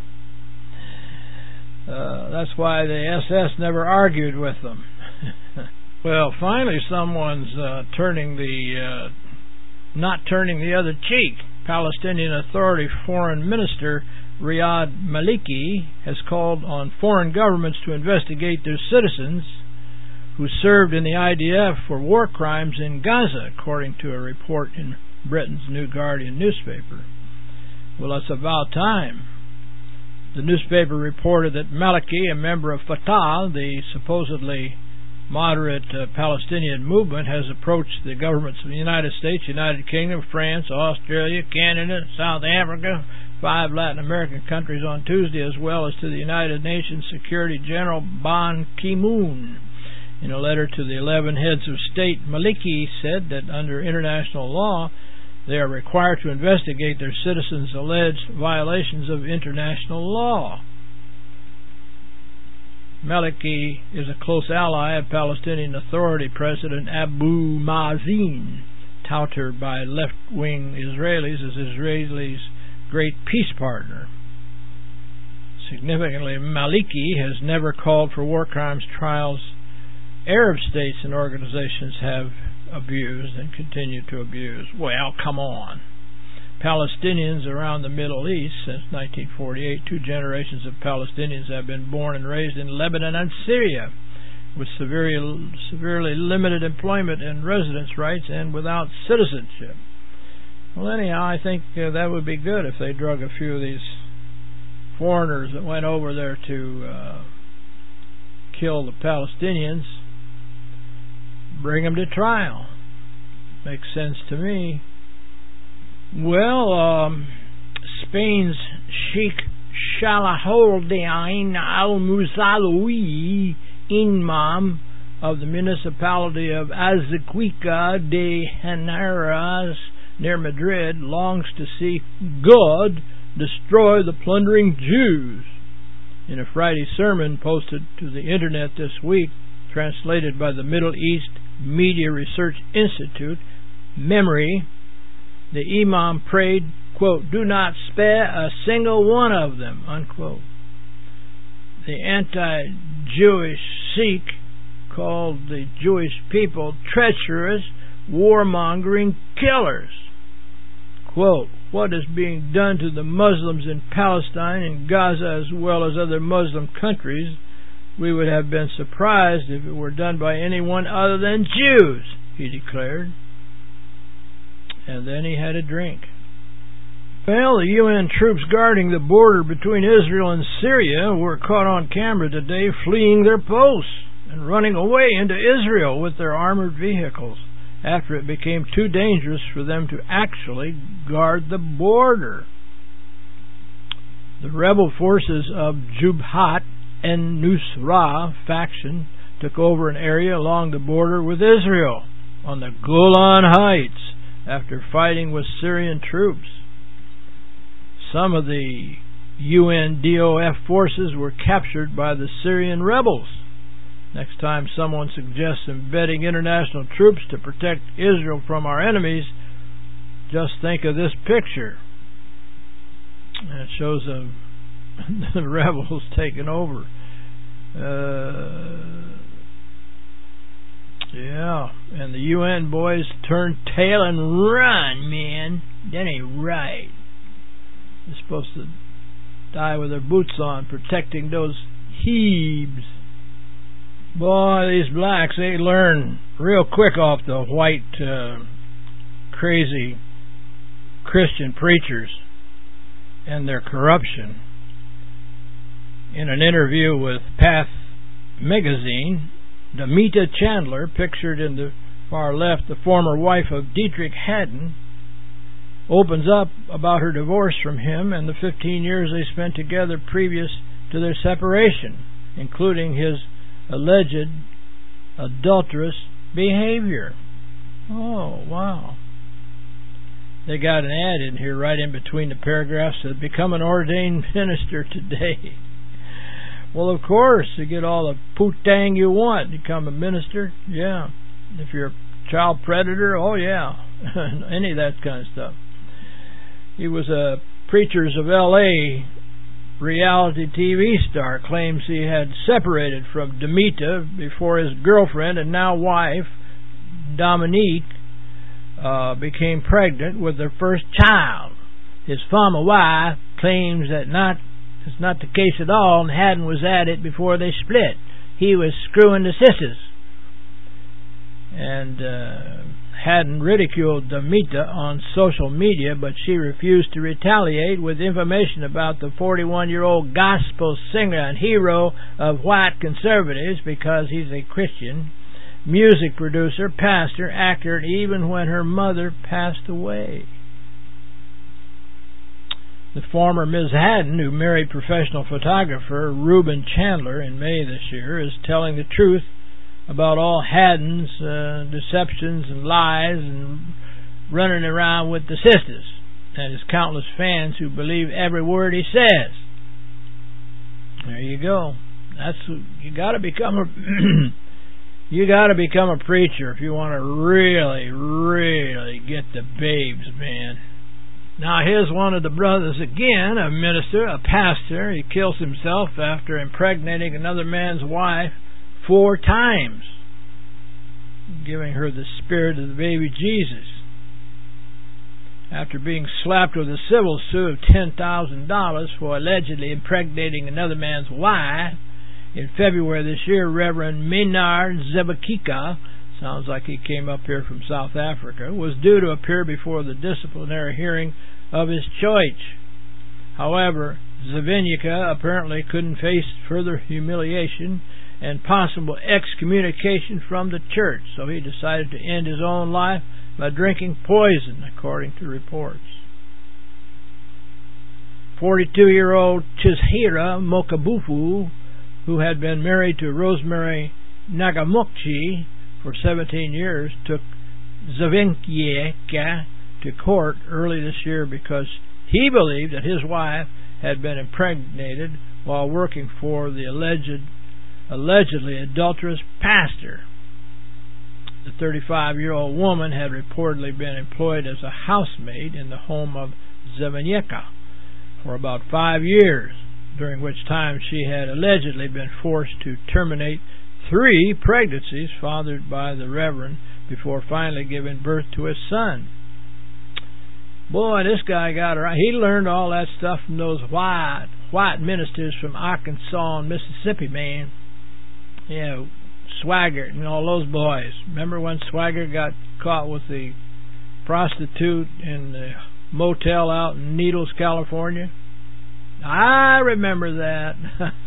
Uh, that's why the S S never argued with them. Well, finally, someone's uh, turning the uh, not turning the other cheek. Palestinian Authority Foreign Minister Riyad Maliki has called on foreign governments to investigate their citizens who served in the I D F for war crimes in Gaza, according to a report in Britain's New Guardian newspaper. Well, it's about time. The newspaper reported that Maliki, a member of Fatah, the supposedly moderate uh, Palestinian movement, has approached the governments of the United States, United Kingdom, France, Australia, Canada, South Africa, five Latin American countries on Tuesday, as well as to the United Nations Security General Ban Ki-moon. In a letter to the eleven heads of state, Maliki said that under international law, they are required to investigate their citizens' alleged violations of international law. Maliki is a close ally of Palestinian Authority President Abu Mazen, touted by left-wing Israelis as Israel's great peace partner. Significantly, Maliki has never called for war crimes trials Arab states and organizations have abused and continue to abuse. Well, come on. Palestinians around the Middle East since nineteen forty-eight, two generations of Palestinians have been born and raised in Lebanon and Syria, with severely, severely limited employment and residence rights and without citizenship. Well, anyhow, I think uh, that would be good if they drug a few of these foreigners that went over there to uh, kill the Palestinians, bring them to trial. Makes sense to me. Well, um, Spain's Sheikh Salahuddin al-Musawi, Imam of the municipality of Azuqueca de Henares near Madrid longs to see God destroy the plundering Jews. In a Friday sermon posted to the internet this week, translated by the Middle East Media Research Institute, MEMORY, the Imam prayed, quote, "Do not spare a single one of them," unquote. The anti-Jewish Sikh called the Jewish people treacherous, warmongering killers. Quote, "What is being done to the Muslims in Palestine and Gaza as well as other Muslim countries, we would have been surprised if it were done by anyone other than Jews," he declared. And then he had a drink. Well, the U N troops guarding the border between Israel and Syria were caught on camera today fleeing their posts and running away into Israel with their armored vehicles after it became too dangerous for them to actually guard the border. The rebel forces of Jubhat en-Nusra faction took over an area along the border with Israel on the Golan Heights after fighting with Syrian troops. Some of the U N D O F forces were captured by the Syrian rebels. Next time someone suggests embedding international troops to protect Israel from our enemies, just think of this picture. And it shows a, the rebels taking over. Uh, yeah, and the U N boys turn tail and run, man. That ain't right. They're supposed to die with their boots on, protecting those Hebes. Boy, these blacks, they learn real quick off the white, uh, crazy Christian preachers and their corruption. In an interview with Path Magazine, Damita Chandler, pictured in the far left, the former wife of Dietrich Haddon, opens up about her divorce from him and the fifteen years they spent together previous to their separation, including his alleged adulterous behavior. Oh, wow. They got an ad in here right in between the paragraphs that become an ordained minister today. Well, of course, you get all the putang you want, become a minister. Yeah. If you're a child predator, oh yeah. Any of that kind of stuff. He was a Preachers of L A reality T V star, claims he had separated from Damita before his girlfriend and now wife, Dominique, uh, became pregnant with their first child. His former wife claims that not it's not the case at all, and Haddon was at it before they split. He was screwing the sisters. And uh, Haddon ridiculed Damita on social media, but she refused to retaliate with information about the forty-one-year-old gospel singer and hero of white conservatives because he's a Christian, music producer, pastor, actor, and even when her mother passed away. The former Miz Haddon, who married professional photographer Reuben Chandler in May this year, is telling the truth about all Haddon's uh, deceptions and lies and running around with the sisters and his countless fans who believe every word he says. There you go. That's you got to become a you got to become a preacher if you want to really, really get the babes, man. Now here's one of the brothers again, a minister, a pastor. He kills himself after impregnating another man's wife four times, giving her the spirit of the baby Jesus. After being slapped with a civil suit of ten thousand dollars for allegedly impregnating another man's wife, in February this year, Reverend Maynard Zebakika, sounds like he came up here from South Africa, was due to appear before the disciplinary hearing of his church. However, Zevinica apparently couldn't face further humiliation and possible excommunication from the church, so he decided to end his own life by drinking poison, according to reports. forty-two-year-old Chizhira Mokabufu, who had been married to Rosemary Nagamukchi, for seventeen years, took Zavinkieka to court early this year because he believed that his wife had been impregnated while working for the alleged, allegedly adulterous pastor. The thirty-five-year-old woman had reportedly been employed as a housemaid in the home of Zavinkieka for about five years, during which time she had allegedly been forced to terminate three pregnancies fathered by the Reverend before finally giving birth to his son. Boy, this guy got it right. He learned all that stuff from those white white ministers from Arkansas and Mississippi, man. You know, Swaggart and all those boys. Remember when Swaggart got caught with the prostitute in the motel out in Needles, California? I remember that.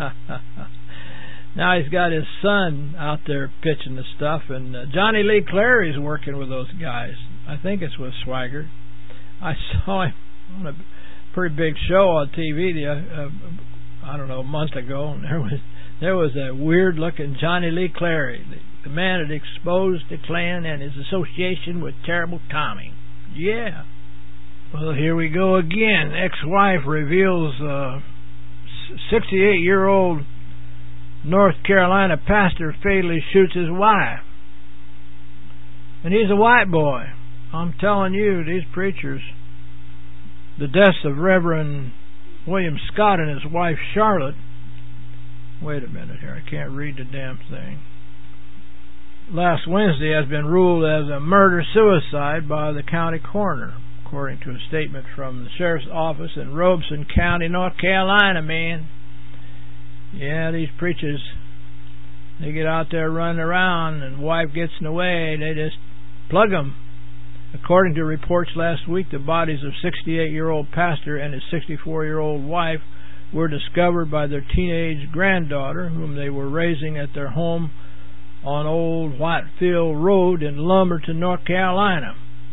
Now he's got his son out there pitching the stuff, and uh, Johnny Lee Clary's working with those guys. I think it's with Swaggart. I saw him on a pretty big show on T V the, uh, I don't know, a month ago, and there was there was a weird-looking Johnny Lee Clary, the, the man that exposed the Klan and his association with Terrible Tommy. Yeah. Well, here we go again. Ex-wife reveals uh, sixty-eight-year-old North Carolina pastor fatally shoots his wife. And he's a white boy. I'm telling you, these preachers, the deaths of Reverend William Scott and his wife Charlotte. Wait a minute here, I can't read the damn thing. Last Wednesday has been ruled as a murder-suicide by the county coroner, according to a statement from the sheriff's office in Robeson County, North Carolina, man. Yeah, these preachers, they get out there running around and wife gets in the way, they just plug them. According to reports last week, the bodies of sixty-eight-year-old pastor and his sixty-four-year-old wife were discovered by their teenage granddaughter, whom they were raising at their home on Old Whitefield Road in Lumberton, North Carolina.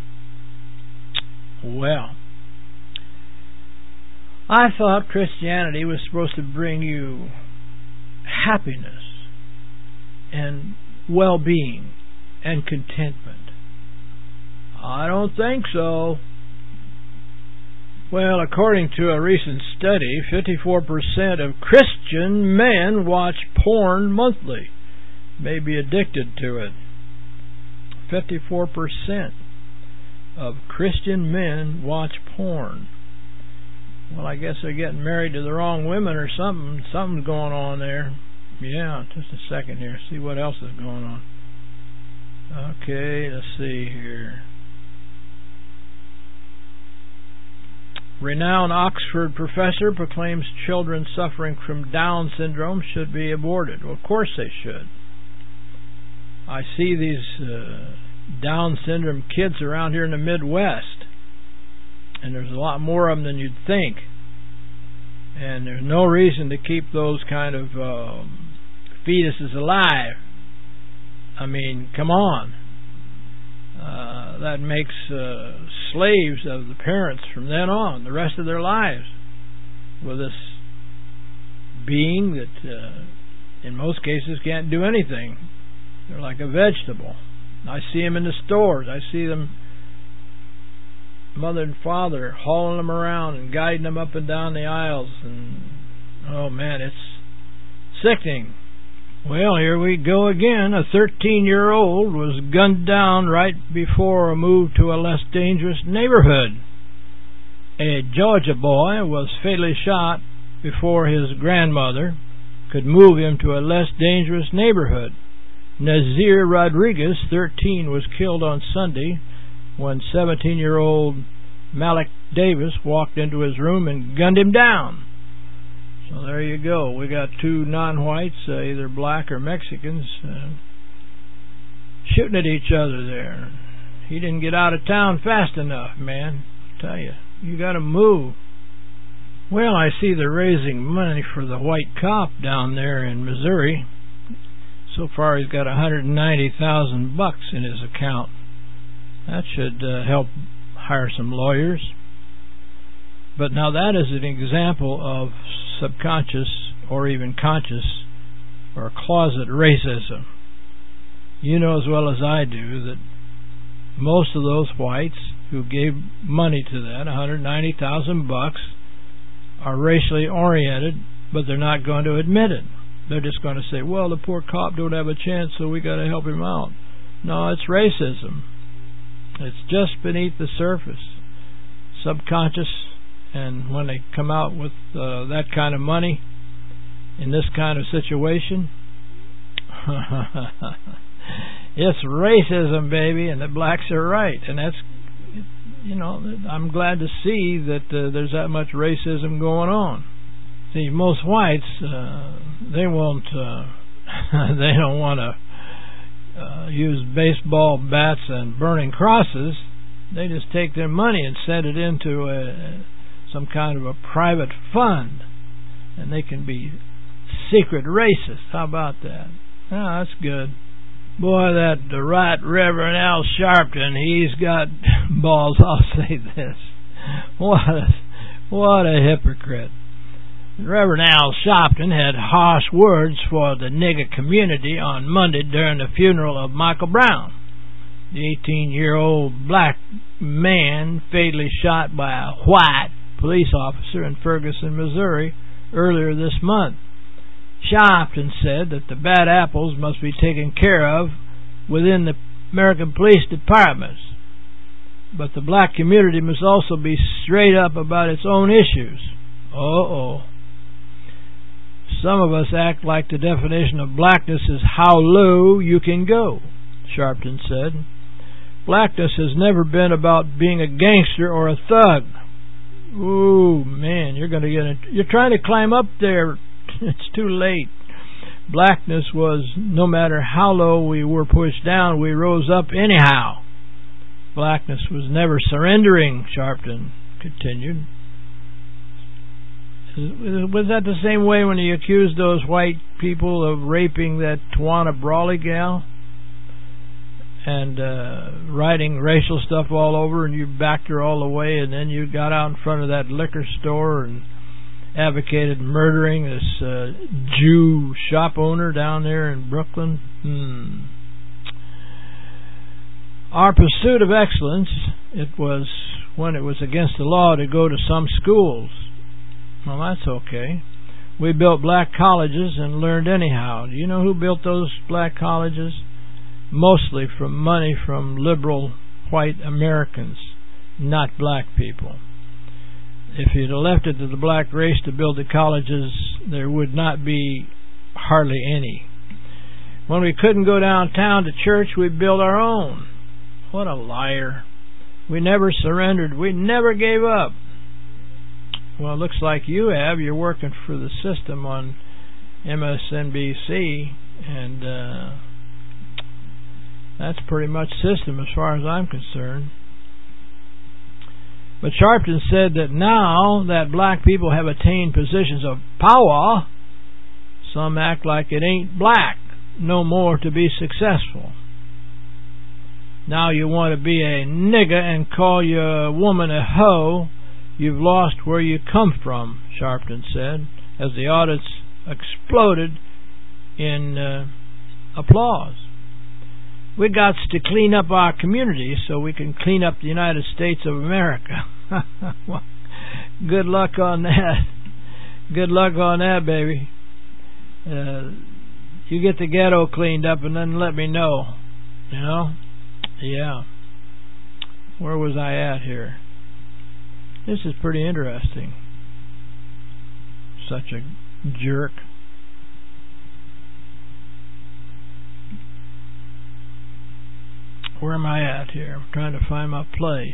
Well, I thought Christianity was supposed to bring you happiness and well-being and contentment. I don't think so. Well, according to a recent study, fifty-four percent of Christian men watch porn monthly, may be addicted to it. fifty-four percent of Christian men watch porn. Well, I guess they're getting married to the wrong women or something. Something's going on there. Yeah, just a second here. See what else is going on. Okay, let's see here. Renowned Oxford professor proclaims children suffering from Down syndrome should be aborted. Well, of course they should. I see these uh, Down syndrome kids around here in the Midwest, and there's a lot more of them than you'd think. And there's no reason to keep those kind of uh, fetuses alive. I mean, come on. Uh, that makes uh, slaves of the parents from then on, the rest of their lives, with this being that uh, in most cases can't do anything. They're like a vegetable. I see them in the stores. I see them, mother and father, hauling them around and guiding them up and down the aisles. And, oh man, it's sickening. Well, here we go again. A thirteen-year-old was gunned down right before a move to a less dangerous neighborhood. A Georgia boy was fatally shot before his grandmother could move him to a less dangerous neighborhood. Nazir Rodriguez, thirteen, was killed on Sunday when seventeen-year-old Malik Davis walked into his room and gunned him down. So there you go. We got two non-whites, uh, either black or Mexicans, uh, shooting at each other there. He didn't get out of town fast enough, man. I tell you, you got to move. Well, I see they're raising money for the white cop down there in Missouri. So far, he's got one hundred ninety thousand bucks in his account. That should uh, help hire some lawyers. But now that is an example of subconscious or even conscious or closet racism. You know as well as I do that most of those whites who gave money to that, one hundred ninety thousand bucks, are racially oriented, but they're not going to admit it. They're just going to say, well, the poor cop don't have a chance, so we got to help him out. No, it's racism. It's just beneath the surface, subconscious, and when they come out with uh, that kind of money in this kind of situation, it's racism, baby, and the blacks are right. And that's, you know, I'm glad to see that uh, there's that much racism going on. See, most whites, uh, they won't, uh, they don't want to uh, use baseball bats and burning crosses. They just take their money and send it into a, some kind of a private fund, and they can be secret racist. How about that? Oh, that's good. Boy, that the Right Reverend Al Sharpton, he's got balls. I'll say this: what a, what a hypocrite! Reverend Al Sharpton had harsh words for the nigger community on Monday during the funeral of Michael Brown, the eighteen-year-old black man fatally shot by a white police officer in Ferguson, Missouri, earlier this month. Sharpton said that the bad apples must be taken care of within the American police departments, but the black community must also be straight up about its own issues. Uh-oh. Some of us act like the definition of blackness is how low you can go, Sharpton said. Blackness has never been about being a gangster or a thug. Ooh, man, you're going to get it. You're trying to climb up there. It's too late. Blackness was, no matter how low we were pushed down, we rose up anyhow. Blackness was never surrendering, Sharpton continued. Was that the same way when he accused those white people of raping that Tawana Brawley gal and uh, writing racial stuff all over, and you backed her all the way, and then you got out in front of that liquor store and advocated murdering this uh, Jew shop owner down there in Brooklyn? Hmm. Our pursuit of excellence, it was when it was against the law to go to some schools. Well, that's okay. We built black colleges and learned anyhow. Do you know who built those black colleges? Mostly from money from liberal white Americans, not black people. If you'd have left it to the black race to build the colleges, there would not be hardly any. When we couldn't go downtown to church, we built our own. What a liar. We never surrendered. We never gave up. Well, it looks like you have. You're working for the system on M S N B C, and uh, that's pretty much system as far as I'm concerned. But Sharpton said that now that black people have attained positions of power, some act like it ain't black no more to be successful. Now you want to be a nigger and call your woman a hoe. You've lost where you come from, Sharpton said, as the audience exploded in uh, applause. We got to clean up our communities so we can clean up the United States of America. Well, good luck on that. Good luck on that, baby. Uh, you get the ghetto cleaned up and then let me know. You know? Yeah. Where was I at here? This is pretty interesting. Such a jerk. Where am I at here? I'm trying to find my place.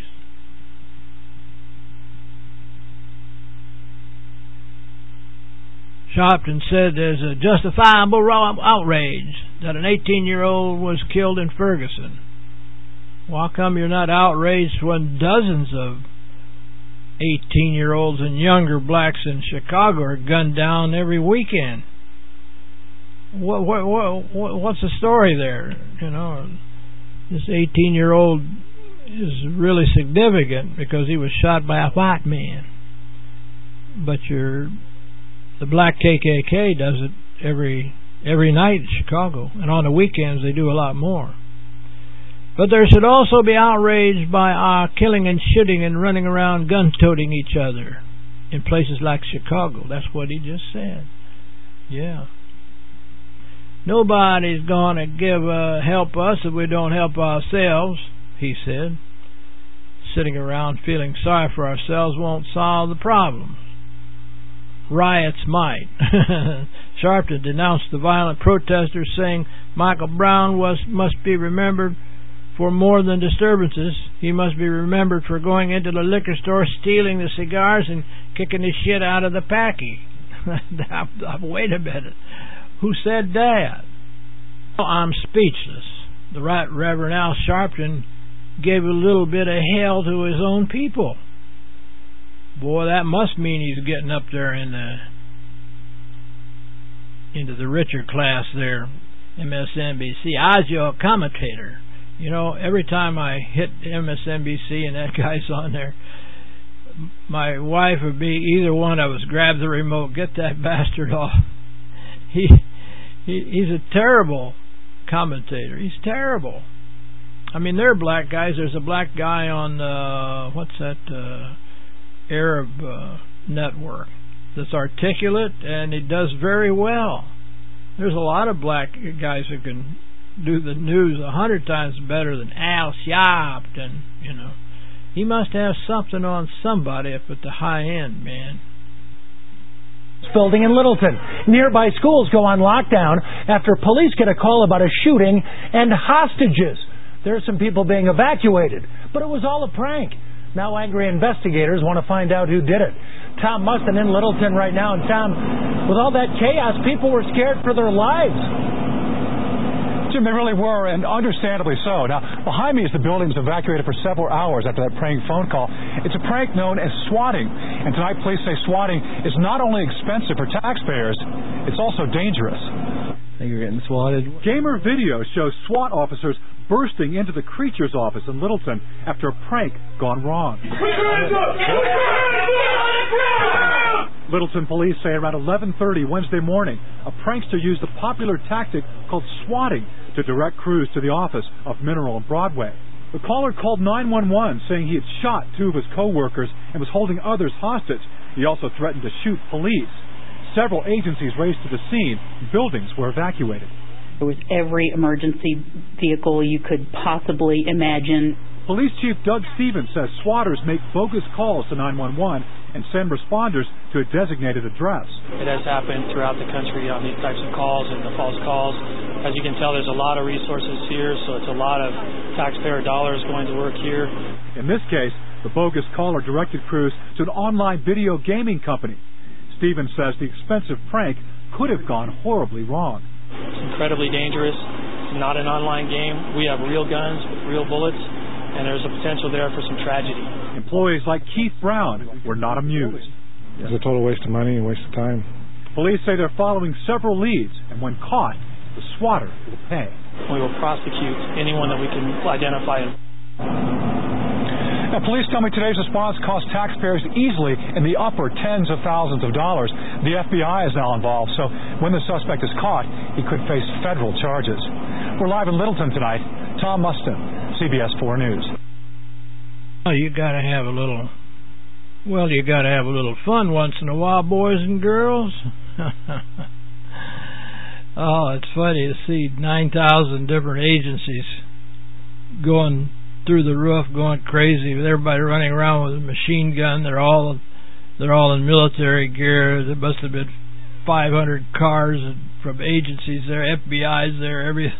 Sharpton said there's a justifiable outrage that an eighteen-year-old was killed in Ferguson. Well, how come you're not outraged when dozens of eighteen-year-olds and younger blacks in Chicago are gunned down every weekend? What, what, what, what's the story there? You know, this eighteen-year-old is really significant because he was shot by a white man. But your the black K K K does it every every night in Chicago, and on the weekends they do a lot more. But there should also be outrage by our killing and shooting and running around gun-toting each other in places like Chicago. That's what he just said. Yeah. Nobody's going to give uh, help us if we don't help ourselves, he said. Sitting around feeling sorry for ourselves won't solve the problem. Riots might. Sharpton denounced the violent protesters, saying Michael Brown was must be remembered for more than disturbances. He must be remembered for going into the liquor store, stealing the cigars, and kicking the shit out of the packy. Wait a minute. Who said that? Well, I'm speechless. The Right Reverend Al Sharpton gave a little bit of hell to his own people. Boy, that must mean he's getting up there in the into the richer class there, M S N B C. I was your commentator. You know, every time I hit M S N B C and that guy's on there, my wife would be, either one of us, grab the remote, get that bastard off. He, he he's a terrible commentator. He's terrible. I mean, there are black guys. There's a black guy on, uh, what's that, uh, Arab uh, network that's articulate, and he does very well. There's a lot of black guys who can do the news a hundred times better than Al Sharpton, you know. He must have something on somebody up at the high end, man. Building in Littleton. Nearby schools go on lockdown after police get a call about a shooting and hostages. There are some people being evacuated, but it was all a prank. Now angry investigators want to find out who did it. Tom Mustin in Littleton right now. And Tom, with all that chaos, people were scared for their lives. Jim, they really were, and understandably so. Now, behind me is the building that was evacuated for several hours after that prank phone call. It's a prank known as swatting. And tonight, police say swatting is not only expensive for taxpayers, it's also dangerous. I think you're getting swatted. Gamer video shows SWAT officers bursting into the Creatures office in Littleton after a prank gone wrong. Littleton police say around eleven thirty Wednesday morning, a prankster used a popular tactic called swatting to direct crews to the office of Mineral and Broadway. The caller called nine one one saying he had shot two of his co-workers and was holding others hostage. He also threatened to shoot police. Several agencies raced to the scene. Buildings were evacuated. There was every emergency vehicle you could possibly imagine. Police Chief Doug Stevens says swatters make bogus calls to nine one one and send responders to a designated address. It has happened throughout the country on these types of calls and the false calls. As you can tell, there's a lot of resources here, so it's a lot of taxpayer dollars going to work here. In this case, the bogus caller directed crews to an online video gaming company. Stevens says the expensive prank could have gone horribly wrong. It's incredibly dangerous. It's not an online game. We have real guns with real bullets, and there's a potential there for some tragedy. Employees like Keith Brown were not amused. It's a total waste of money and waste of time. Police say they're following several leads, and when caught, the swatter will pay. We will prosecute anyone that we can identify. Now, police tell me today's response cost taxpayers easily in the upper tens of thousands of dollars. The F B I is now involved, so when the suspect is caught, he could face federal charges. We're live in Littleton tonight. Tom Mustin, C B S four News. Oh, you got to have a little, well, you got to have a little fun once in a while, boys and girls. Oh, it's funny to see nine thousand different agencies going through the roof, going crazy with everybody running around with a machine gun. They're all they're all in military gear. There must have been five hundred cars from agencies there, F B I's there, everything.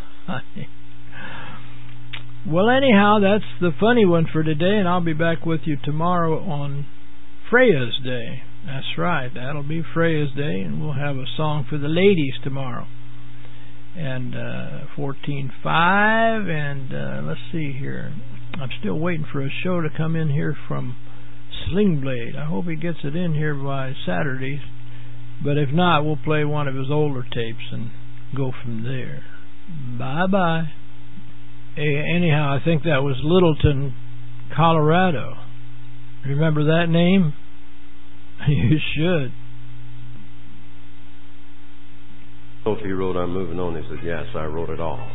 Well, anyhow, that's the funny one for today, and I'll be back with you tomorrow on Freya's Day. That's right, that'll be Freya's Day, and we'll have a song for the ladies tomorrow. And uh, fourteen five, and uh, let's see here. I'm still waiting for a show to come in here from Sling Blade. I hope he gets it in here by Saturday. But if not, we'll play one of his older tapes and go from there. Bye-bye. Hey, anyhow, I think that was Littleton, Colorado. Remember that name? You should. So if he wrote I'm moving on, he said, yes, I wrote it all.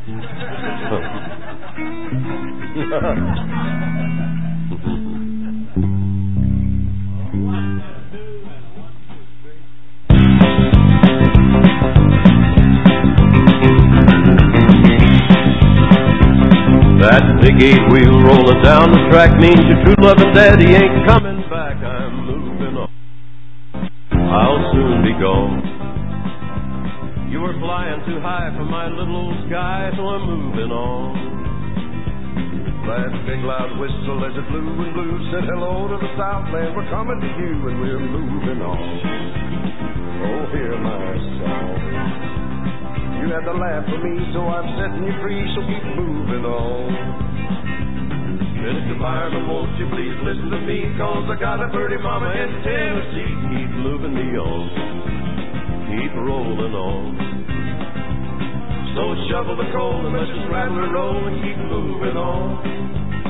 That big eight wheel rolling down the track means your true loving daddy ain't coming back. I'm moving on. I'll soon be gone. You were flying too high for my little old sky, so I'm moving on. That big loud whistle as it blew and blew said hello to the Southland. We're coming to you and we're moving on. Oh, hear my song. You had to laugh for me, so I'm setting you free, so keep moving on. Mister Fireman, won't you please listen to me, cause I got a birdie mama in Tennessee. Keep moving me on, keep rolling on. So shovel the coal and let's just rattle and roll and keep moving on.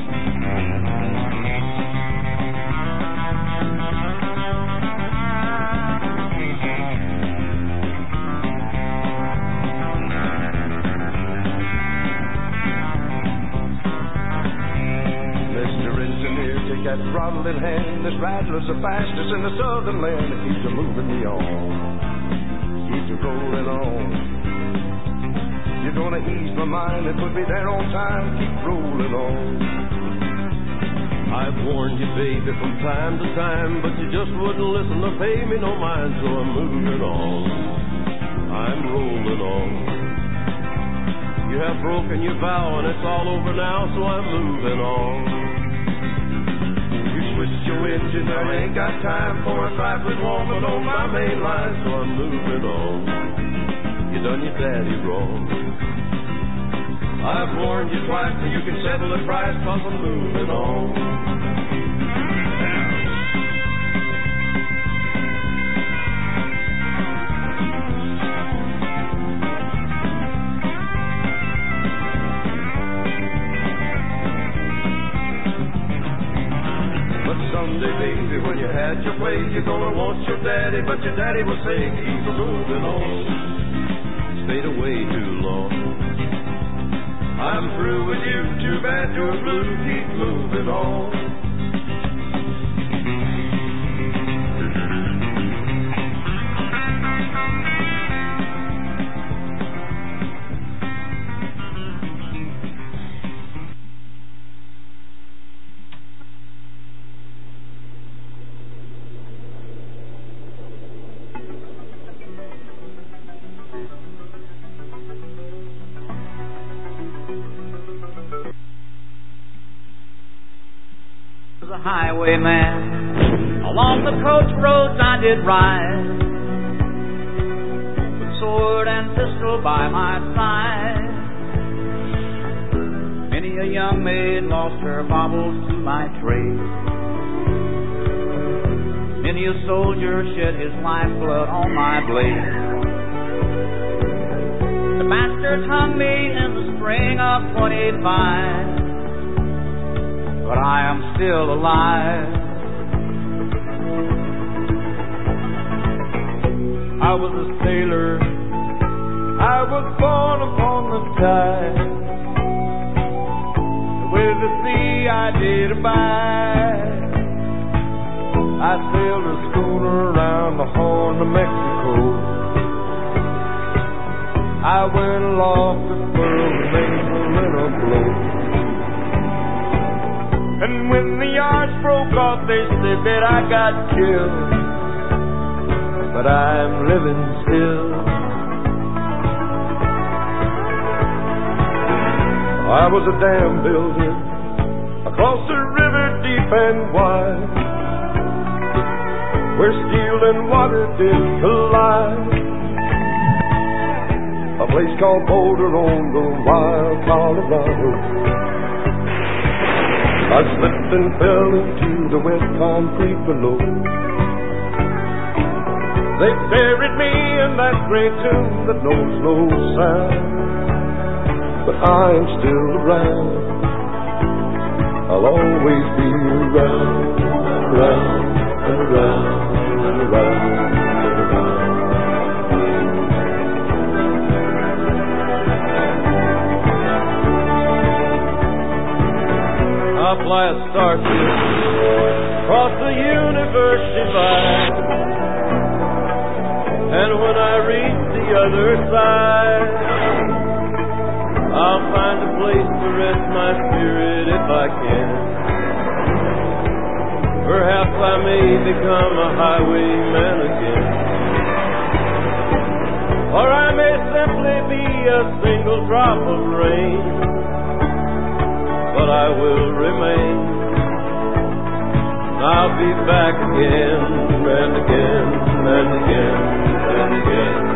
That throttle in hand, this rattler's the fastest in the southern land. It keeps a moving me on, keeps a rolling on. You're gonna ease my mind and put me there on time. Keep rolling on. I've warned you, baby, from time to time, but you just wouldn't listen or pay me no mind. So I'm moving on, I'm rolling on. You have broken your vow and it's all over now, so I'm moving on. Switch your engine, I ain't got time for a trifling woman on my main line, so I'm moving on. You done your daddy wrong. I've warned you twice, so you can settle the price, cause I'm moving on. Someday, baby, when you had your way, you're gonna want your daddy, but your daddy will say, keep moving on. Stayed away too long. I'm through with you, too bad you're blue, keep moving on. Highwayman, along the coach roads I did ride, with sword and pistol by my side. Many a young maid lost her baubles to my trade. Many a soldier shed his lifeblood on my blade. The bastards hung me in the spring of twenty-five, but I am still alive. I was a sailor, I was born upon the tide. With the sea I did abide. I sailed a schooner around the Horn of Mexico. I went aloft to furl the mainsail in a blow. And when the yards broke off, they said that I got killed, but I'm living still. I was a dam builder across the river deep and wide, where steel and water did collide. A place called Boulder on the wild Colorado. I slipped and fell into the wet concrete below. They buried me in that great tomb that knows no sound, but I am still around. I'll always be around, around, and around, and around, and around. I'll fly a starship across the universe divide. And when I reach the other side, I'll find a place to rest my spirit if I can. Perhaps I may become a highwayman again. Or I may simply be a single drop of rain. But I will remain. I'll be back again and again and again and again.